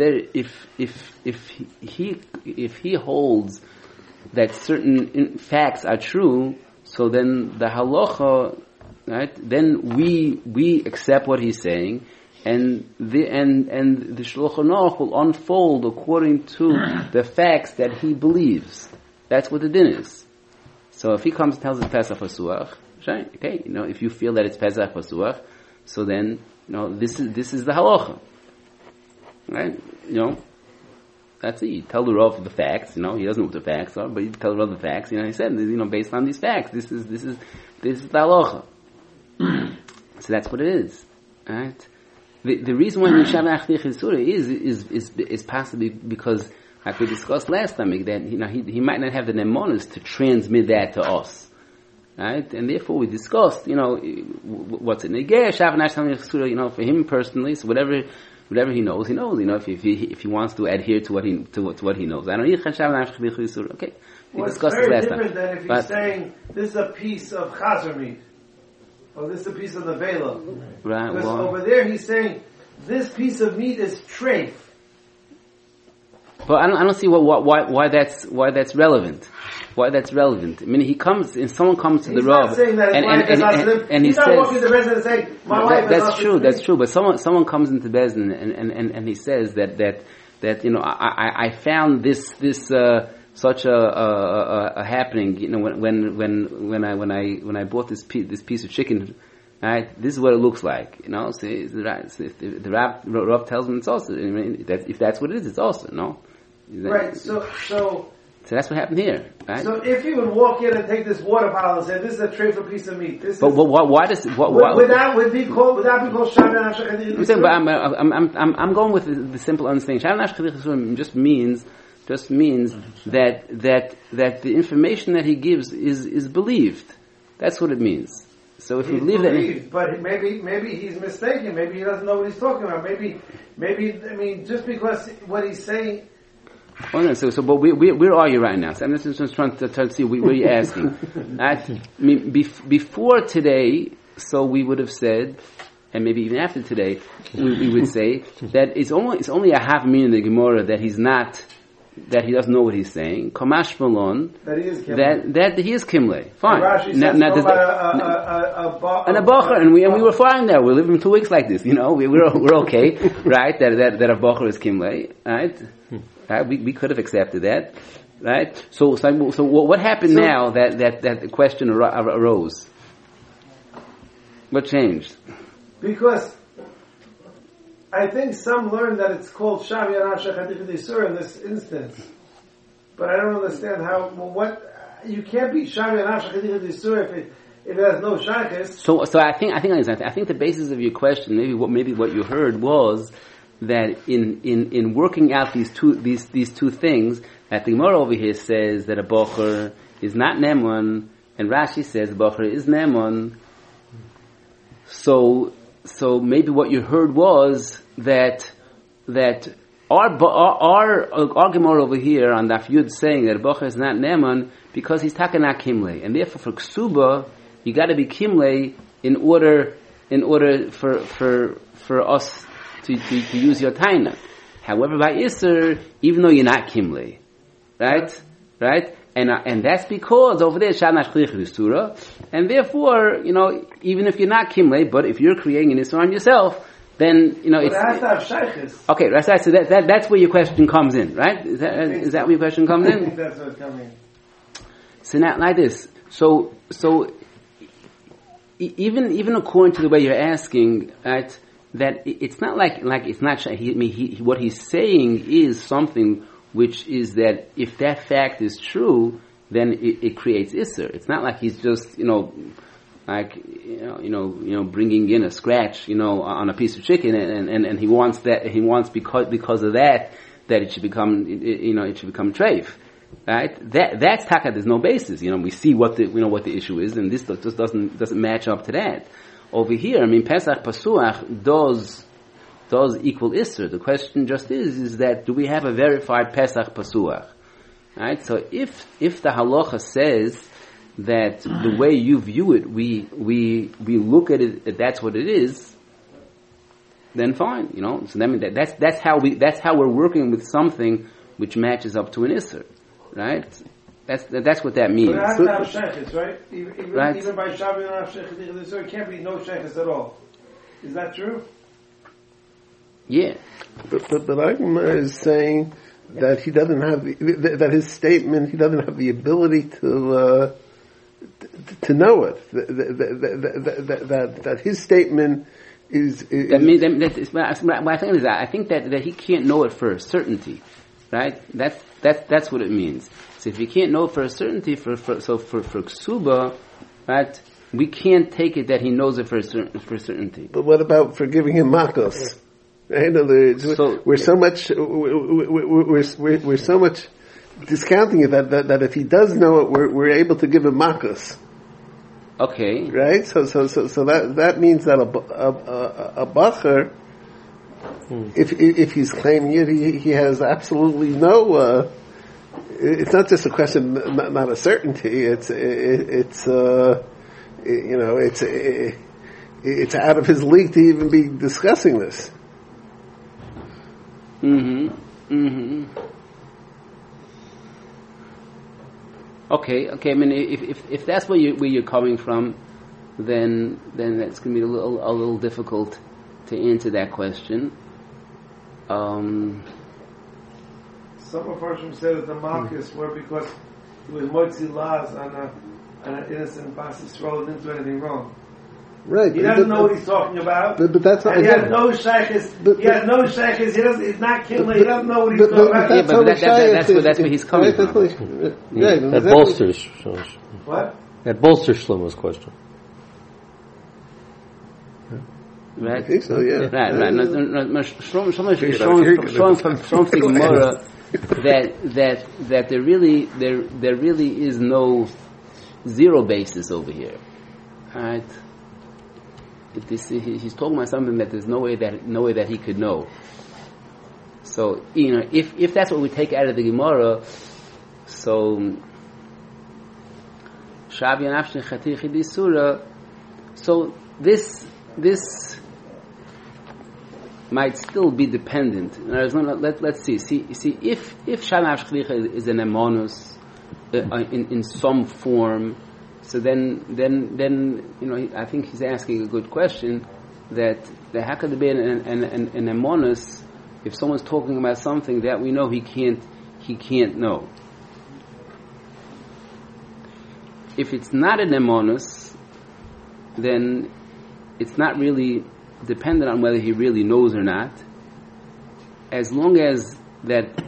he holds that certain facts are true, so then the halacha, right? Then we accept what he's saying, and the Shulchan Aruch will unfold according to the facts that he believes. That's what the din is. So if he comes and tells us Pesach Pasuach, okay, if you feel that it's Pesach Pasuach, so then this is the halacha. Right? That's it. You tell the Rav the facts, he doesn't know what the facts are, but you tell the Rav the facts, he said, based on these facts, this is the halacha. So that's what it is. Right? The reason why Mishav Achti Chisura is possibly because, like we discussed last time, that he might not have the nemonis to transmit that to us. Right? And therefore we discussed, what's it? For him personally, so whatever he knows, he knows. If he wants to adhere to what he knows. I don't know. Okay, we discussed this last time. It's very different than if he's saying this is a piece of chazer meat, or this is a piece of the vela. Right. Because over there he's saying this piece of meat is treif. But I don't see why that's relevant. Why that's relevant? I mean, someone comes to the Rav, and he says, walking to Bezdin and saying, "My wife is that's true. That's true. But someone comes into Bezdin and he says that I found this such a happening. When I bought this piece of chicken. Right, this is what it looks like. So the Rav tells him it's also. If that's what it is, it's also Right. So that's what happened here, right? So if he would walk in and take this water bottle and say, "This is a tray for a piece of meat," would that be called Shav Nafsh Chadich? I'm going with the simple understanding. Shav Nafsh Chadich just means that the information that he gives is believed. That's what it means. So if you believe that, but maybe he's mistaken. Maybe he doesn't know what he's talking about. Maybe just because what he's saying. Oh no! So, but where are you right now? So I'm just trying to see where you're asking. Before today, so we would have said, and maybe even after today, we would say that it's only a half meaning in the Gemara that he doesn't know what he's saying. Kamash Malon, that he is Kimle. Fine. And a bacher, and we were fine there. We're living 2 weeks like this. We're okay, right? That a bacher is Kimle, right? Right? We could have accepted that, right? So what happened now that the question arose? What changed? Because I think some learned that it's called Shav Nafsh Chadich D'Isur in this instance, but I don't understand how. You can't be Shav Nafsh Chadich D'Isur if it has no shaykhs. So I think the basis of your question, maybe what you heard was in working out these two things, that the Gemara over here says that a bocher is not Nemon, and Rashi says bocher is Nemon. So maybe what you heard was that our Gemara over here on Daf Yud saying that a bocher is not Nemon because he's Takana Kimle, and therefore for Ksuba you got to be Kimle in order for us to use your taina. However, by Isser, even though you're not Kimle, right? And that's because over there Shanash Chlich Surah, and therefore, even if you're not Kimle, but if you're creating an Isser on yourself, then it has to have shaykhs. Okay, right. So that's where your question comes in, right? Is that where your question comes in? I think that's where it's coming in. So now, like this. So even according to the way you're asking, right? That it's not like it's not. What he's saying is something which is that if that fact is true, then it creates isser. It's not like he's just bringing in a scratch on a piece of chicken and he wants because of that it should become treif. Right? That's taka. There's no basis. We see what the issue is, and this just doesn't match up to that. Over here, Pesach Pasuach does equal Isser. The question just is that do we have a verified Pesach Pasuach? Right? So if the halacha says that the way you view it, we look at it, that's what it is, then fine. So that's how we're working with something which matches up to an Isser. Right? That's what that means. But it has to have sheikhs, right? Even by Shabbat, you don't have sheikhs. So it can't be no sheikhs at all. Is that true? Yeah. But Agma is saying that he doesn't have that his statement, he doesn't have the ability to know it. That his statement is that means what I think is that I think that he can't know it for a certainty, right? That's what it means. So if you can't know it for a certainty, for Ksuba, right, we can't take it that he knows it for certainty. But what about for giving him makos? Right? We're so much discounting it that if he does know it, we're able to give him makos. Okay. Right. So that means that a bacher, if he's claiming it, he has absolutely no. It's not just a question, not a certainty. It's out of his league to even be discussing this. Okay. I mean, if that's where you're coming from, then that's going to be a little difficult to answer that question. Some of Harshim said that the Malchus were because it was Moitzi Laz on an innocent Bas Yisrael didn't do anything wrong. Right. He doesn't know what he's talking about. But that's and he has no shaykhs. He has no shaykhs. He's not killing. He doesn't know what he's talking about. That's where he's coming from. That bolsters. What? That bolsters Shlomo's question. Right. I think so, yeah. Right. Showing from the Gemara that there really is no zero basis over here. Right? He's talking about something that there's no way that he could know. So if that's what we take out of the Gemara, so Shavi Anafshin Chati Chidi Surah, so this might still be dependent. Let's see. See if Shanav Shlicha is an emonus in some form, so then I think he's asking a good question that how could there be an emonus if someone's talking about something that we know he can't know. If it's not an emonus, then it's not really dependent on whether he really knows or not. As long as that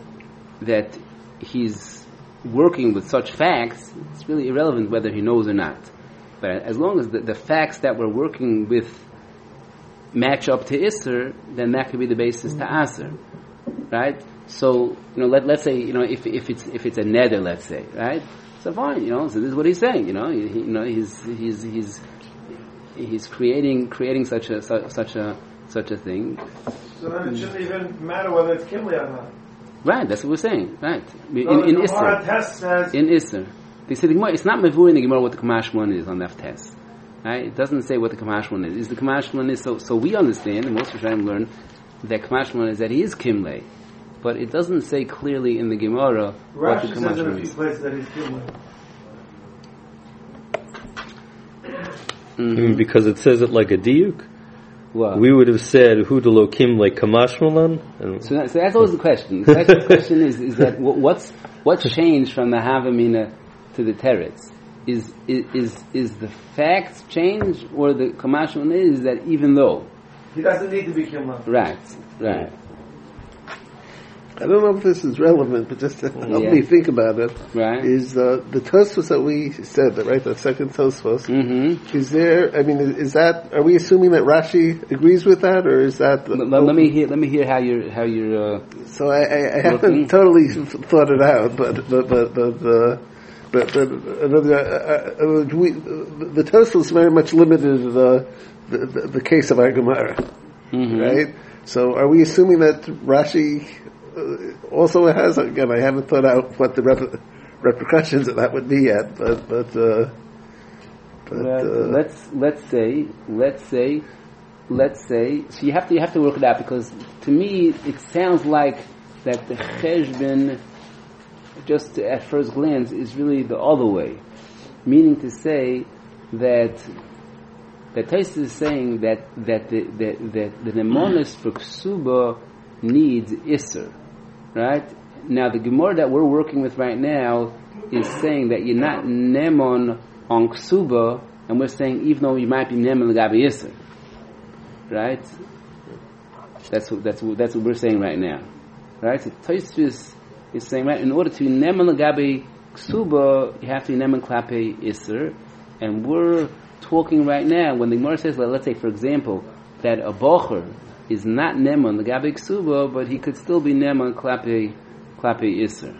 he's working with such facts, it's really irrelevant whether he knows or not. But as long as the facts that we're working with match up to Isser, then that could be the basis to Aser, right? So let's say if it's a neder, let's say, right? So fine, so this is what he's saying, he's creating such a thing. So then it shouldn't even matter whether it's Kimli or not. Right, that's what we're saying, right? In The Isser. Gemara test says In Isser. They say the Gemara, it's not mevur in the Gemara what the Kamashmon is on that test. Right? It doesn't say what the Kamashmon is. The Kamashmon is, so we understand, and most Rishonim learn, that Kamashmon is that he is Kimle. But it doesn't say clearly in the Gemara what the Rashi says in a Kamashmon few is. places that he's Kimli. Because it says it like a diuk. What? We would have said Hudalo Kimle Kamashmalan. So that's always the question. The question is that what's changed from the Havamina to the Teretz? Is the facts change, or the Kamashon is that even though He doesn't need to be Kimli. right. I don't know if this is relevant, but just to help me think about it, Right. is the Tosfos that we said, that, right, the second Tosfos, is there, is that, are we assuming that Rashi agrees with that, or is that... Let me hear how you're So I haven't totally thought it out, but the Tosfos very much limited the case of our Gemara, right? So are we assuming that Rashi also has, again, I haven't thought out what the repercussions of that would be yet, but let's say so you have to work it out, because to me it sounds like that the cheshbon, just at first glance, is really the other way, meaning to say that Tais is saying that the nemonis for ksuba needs Isser, right? Now the Gemara that we're working with right now is saying that you're not nemon on ksuba, and we're saying even though you might be nemon l'gabi Isser, right? That's what we're saying right now, right? So Tosfos is saying, right, in order to be nemon l'gabi ksuba, you have to be nemon klape Isser, and we're talking right now when the Gemara says, let's say for example, that a bocher is not Neman, the Gabi Ksuba, but he could still be Neman Klape Isser.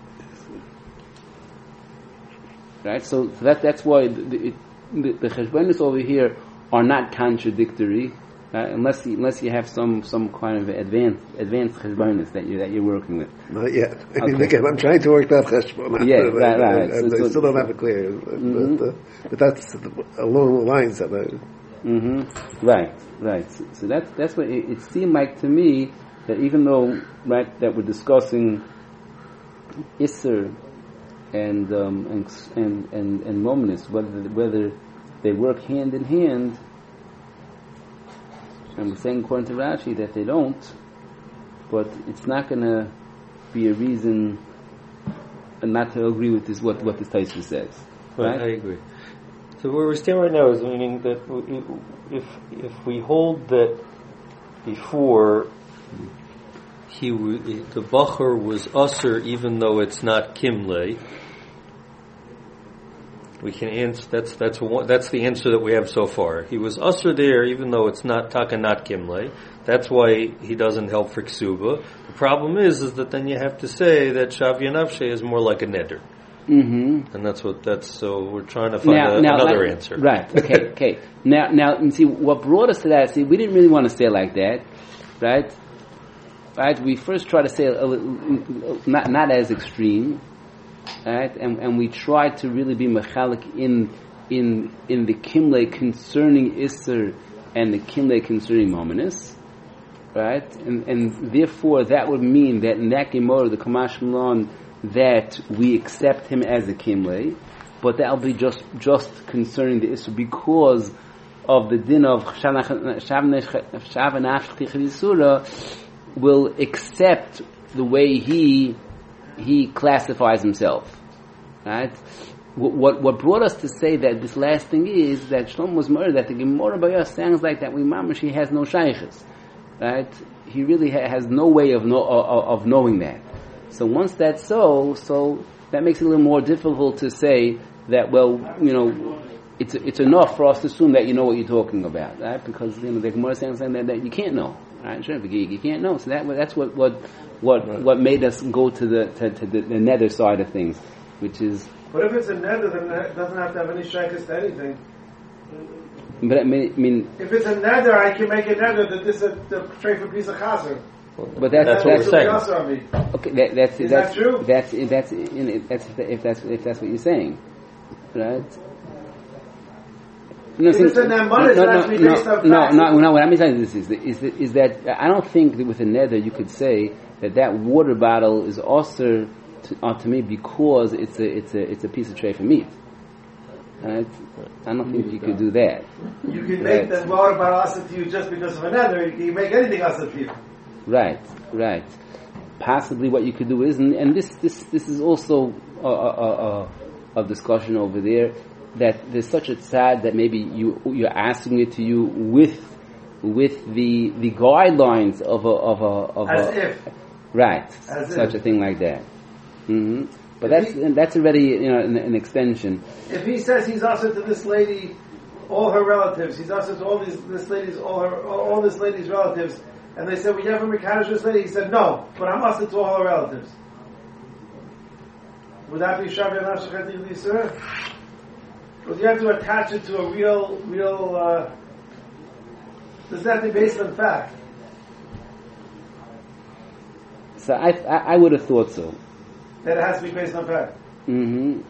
Right? So that's why the Cheshbonis over here are not contradictory, right? Unless you have some kind of advanced Cheshbonis that you're working with. Not yet. Again, I'm trying to work that Cheshbon. Yeah, right. I still don't have it clear. But that's along the lines of it. Right. So that's what it seemed like to me, that even though, right, that we're discussing Isser and Mominus, whether they work hand in hand, and we're saying according to Rashi that they don't, but it's not going to be a reason not to agree with this what this Tosfos says. Right? I agree. So where we stand right now is meaning that if we hold that before the Bacher was usher even though it's not Kimle, we can answer. That's the answer that we have so far. He was usher there even though it's not Taka, not Kimle. That's why he doesn't help for Ksuba. The problem is that then you have to say that Shavya Nafshe is more like a neder. And so we're trying to find another answer. Right, okay. Now, you see, what brought us to that, we didn't really want to say it like that, right? Right? We first tried to say not as extreme, right? And we tried to really be mechalik in the Kimle concerning Isser and the Kimle concerning Mominus, right? And therefore that would mean that in that Gemara, the Kamash Malon, that we accept him as a Kimle, but that'll be just concerning the Isser because of the din of Shavanafshti will accept the way he classifies himself. Right? What brought us to say that this last thing is that Shlomo was murdered, that the Gemara by us sounds like that we mamash he has no shaykhs. Right? He really has no way of knowing that. So once that's so that makes it a little more difficult to say that, it's enough for us to assume that you know what you're talking about, right? Because the Gemara is saying that you can't know, right? Sure, you can't know. So that's what made us go to the nether side of things, which is. But if it's a nether, then it doesn't have to have any shaykhs to anything. But I mean, if it's a nether, I can make a nether that this is a tray for a piece of chaser. But that's what we're saying. Okay, that's true? That's if that's what you're saying, right? No, What I'm saying is that I don't think that with a nether you could say that water bottle is also to me because it's a piece of tray for meat. Right? I don't think you could do that. You can make the water bottle asa to you just because of a nether. You can make anything asa to you. Right. Possibly what you could do is, and this is also a discussion over there, that there's such a tzad that maybe you're asking it to you with the guidelines of such a thing like that. Mm-hmm. But that's already an extension. If he says he's also to this lady, all her relatives, he's also to all this lady's relatives, and they said, "Well, you have a Mekadosh this lady." He said, "No, but I'm also to all her relatives." Would that be Shavi Anashachet Yisrael? Because you have to attach it to a real. Does that have to be based on fact? So I would have thought so. That it has to be based on fact. Mm-hmm.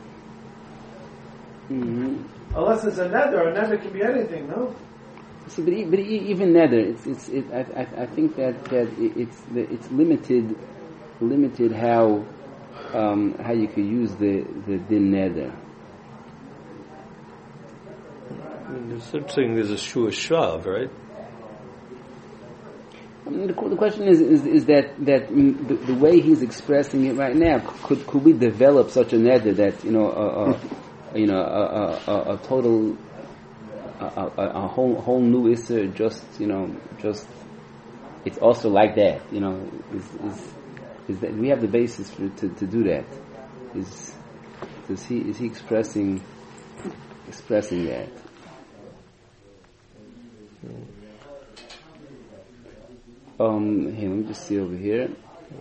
Unless it's a nether can be anything, no? See, but even nether, I think that it's limited how you could use the din nether. There's such thing as a shua shav, right? I mean, the question is that the way he's expressing it right now, could we develop such a nether that a total a whole new Isser just it's also like that, is that we have the basis to do that? Is he expressing that? Here, let me just see over here.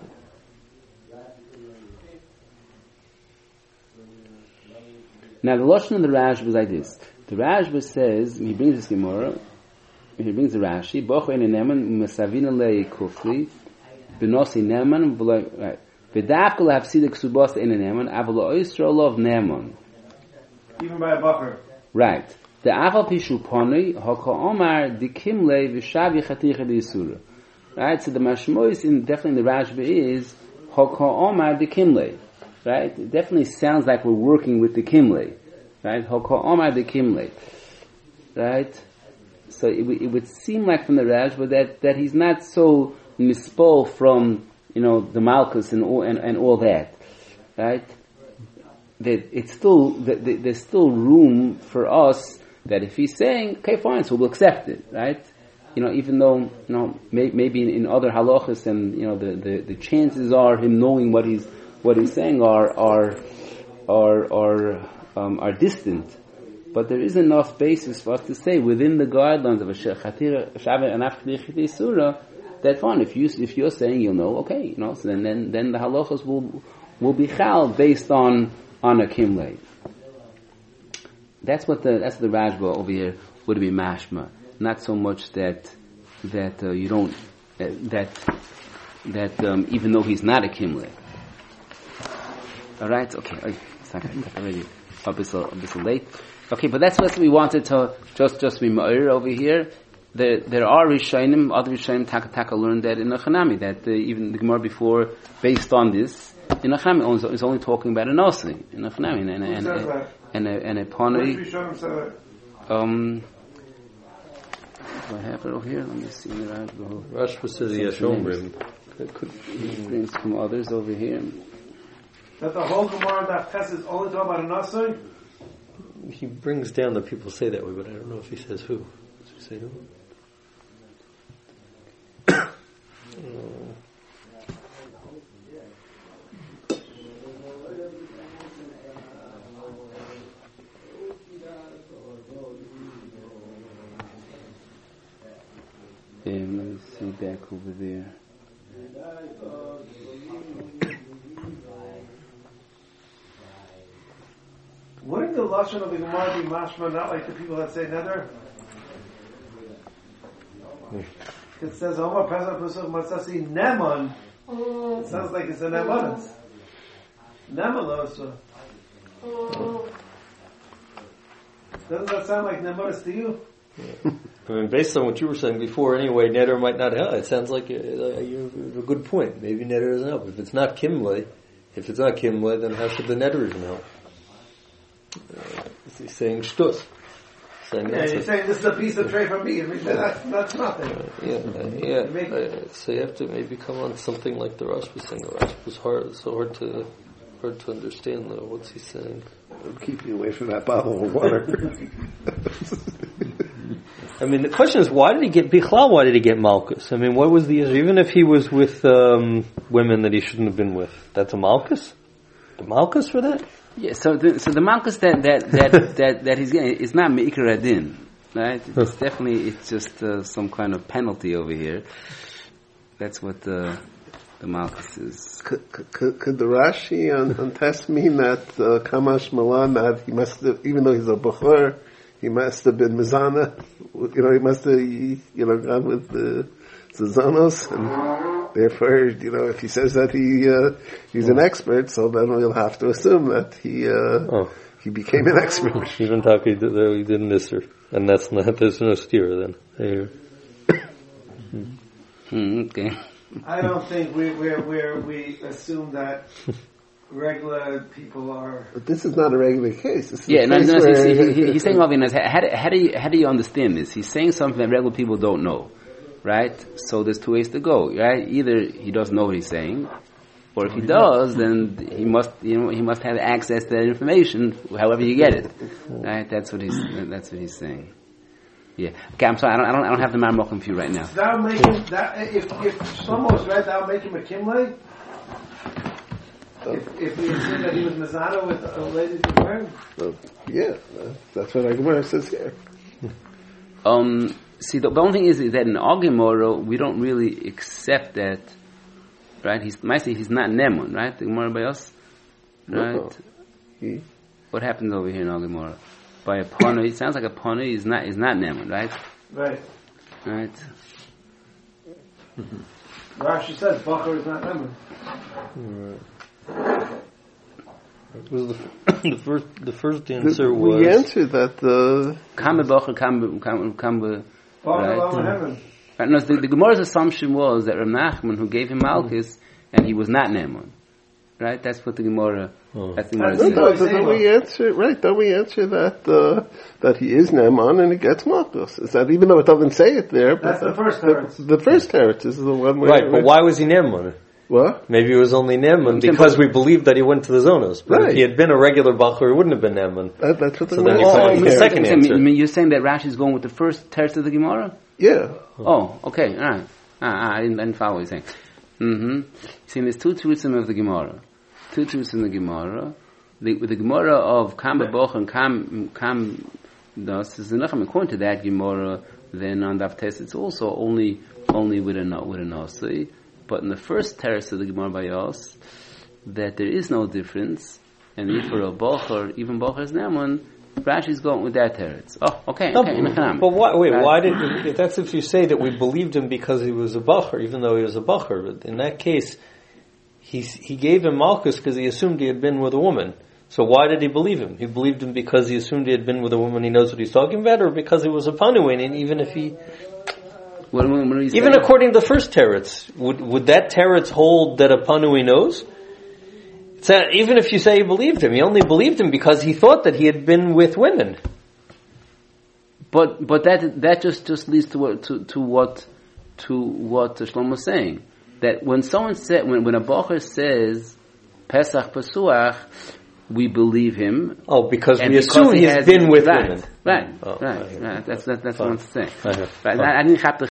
Now the lashon of the Rashba is like this. The Rashba says, he brings this Gemara, he brings the Rashi, Boch ein neman mesavina le kufri, benosi neman v'lo v'davka lahafsida ksubos ein neman avlo oisro lov neman. Even by a bacher. Right. The aval pishu poni haka omar dikim le v'shavi chaticha d'isura. Right. So the mashmois definitely in the Rashba is haka omar dikim le. Right. It definitely sounds like we're working with the kimle. Right? Haka omar dikim le. Right. So it would seem like from the Rashba that he's not so mispol from the Malkus and all that, right? That it's still there's still room for us that if he's saying okay fine, so we'll accept it, right? Even though maybe in other halachas and the chances are him knowing what he's saying are distant. But there is enough basis for us to say within the guidelines of a Shabbat and Afkli Surah that fine. If you're saying you'll know, okay, so then the halachas will be chal based on a kimlei. That's the Rashba over here would be mashma. Not so much that you don't even though he's not a kimlei. All right, okay. It's not already a bit late. Okay, but that's what we wanted to just be ma'ir over here. There are Rishonim, other Rishonim Taka learned that in Achanami, that even the Gemara before, based on this, in Achanami is only talking about a Nasi, in Achanami, and a Poni. Do I have it over here? Let me see. Rashba says Yashomrim. Brings some others over here. That the whole Gemara that Ches is only talking about a Nasi? He brings down that people say that way, but I don't know if he says who. Does he say who? Let me see back over there. Wouldn't the lashon of the Gemara be mashma not like the people that say nether? It says Omar Pesach Pesach Matzasi Neman. It sounds like it's a Nemanis. Nemanos. Doesn't that sound like Nemanis to you? I mean, based on what you were saying before, anyway, Neder might not help. It sounds like you have a good point. Maybe Neder doesn't help. If it's not Kimle, then how should the Neder even help? He's saying shtus. You're saying this is a piece of tray from me. I mean, that's nothing. So you have to maybe come on something like the Rosh was saying. The Rosh was hard to understand though. What's he saying? I'll keep you away from that bottle of water. I mean, the question is, why did he get Bichlal? Why did he get Malchus? I mean, what was the issue? Even if he was with women that he shouldn't have been with, that's a Malchus? The Malchus for that? Yeah, so the Malchus that he's getting is not Me'ikar Adin, right? It's definitely, it's just some kind of penalty over here. That's what the Malchus is. Could the Rashi on test mean that Kamash Malan, that he must have, even though he's a Bechor, he must have been Mizana, he must have, gone with the Zanos, and therefore, if he says that he's an expert, so then we'll have to assume that he became an expert. Even Taki he didn't miss her, and there's no steer then. Okay. I don't think we assume that regular people are. But this is not a regular case. This is he's saying, Avinas, how do you understand this? He's saying something that regular people don't know, right? So there's two ways to go, right? Either he doesn't know what he's saying, or if he does, then he must have access to that information, however you get it, right? That's what he's saying. Yeah. Okay, I'm sorry. I don't have the Marmokim for you right now. That'll make him. If Shlomo was right, that'll make him a Kimle. If we assume that he was Mazana with a lady to learn. That's what Gemara says here. See, the only thing is that in Agimoro we don't really accept that, right? He's not Nemun, right? The Gemara by us, right? No. What happens over here in Agimoro? By a pano, it sounds like a pano is not Nemun, right? Right. Right. Rashi says Bachar is not Nemun. Right. It was the first answer was we answered that the Kambe Bachar, Kambe. Right. Right. No, the Gemara's assumption was that Rav Nachman, who gave him Malchus, and he was not Nemun. Right? That's what the Gemara. That's the Gemara says. Don't we answer that he is Neman and he gets Malchus? Is that, even though it doesn't say it there? That's the first teretz. The first teretz is the one where... Right, but why was he Neman? What? Maybe it was only Neman because we believed that he went to the Zonos. But if he had been a regular Bachar, he wouldn't have been Neman. That's what the then you put the second answer. I mean, you're saying that Rashi is going with the first teretz of the Gemara? Yeah. Oh, okay, alright. I didn't follow what you're saying. See, there's two terutzim of the Gemara. Two truths in the Gemara. The Gemara of Kam B'Boch and Kam Das is enough. According to that Gemara, then on Daf Tes it's also only with a nasi. But in the first teretz of the Gemara by us, that there is no difference, and if for a Bochar, even Bochar's Neman, Rashi's going with that teretz. Oh, okay. But why did? That's if you say that we believed him because he was a Bachar, even though he was a Bachar. But in that case, he gave him Malchus because he assumed he had been with a woman. So why did he believe him? He believed him because he assumed he had been with a woman he knows what he's talking about, or because he was a Panuin, and even if he... Even according to the first teretz, would that teretz hold that a Panui knows? It's that even if you say he believed him, he only believed him because he thought that he had been with women. But that just leads to what Shlomo was saying. That when someone said, when a Bocher says Pesach Pesuach, we believe him. Oh, because we assume he has been with women. Right. That's what I'm saying. Right. I didn't have to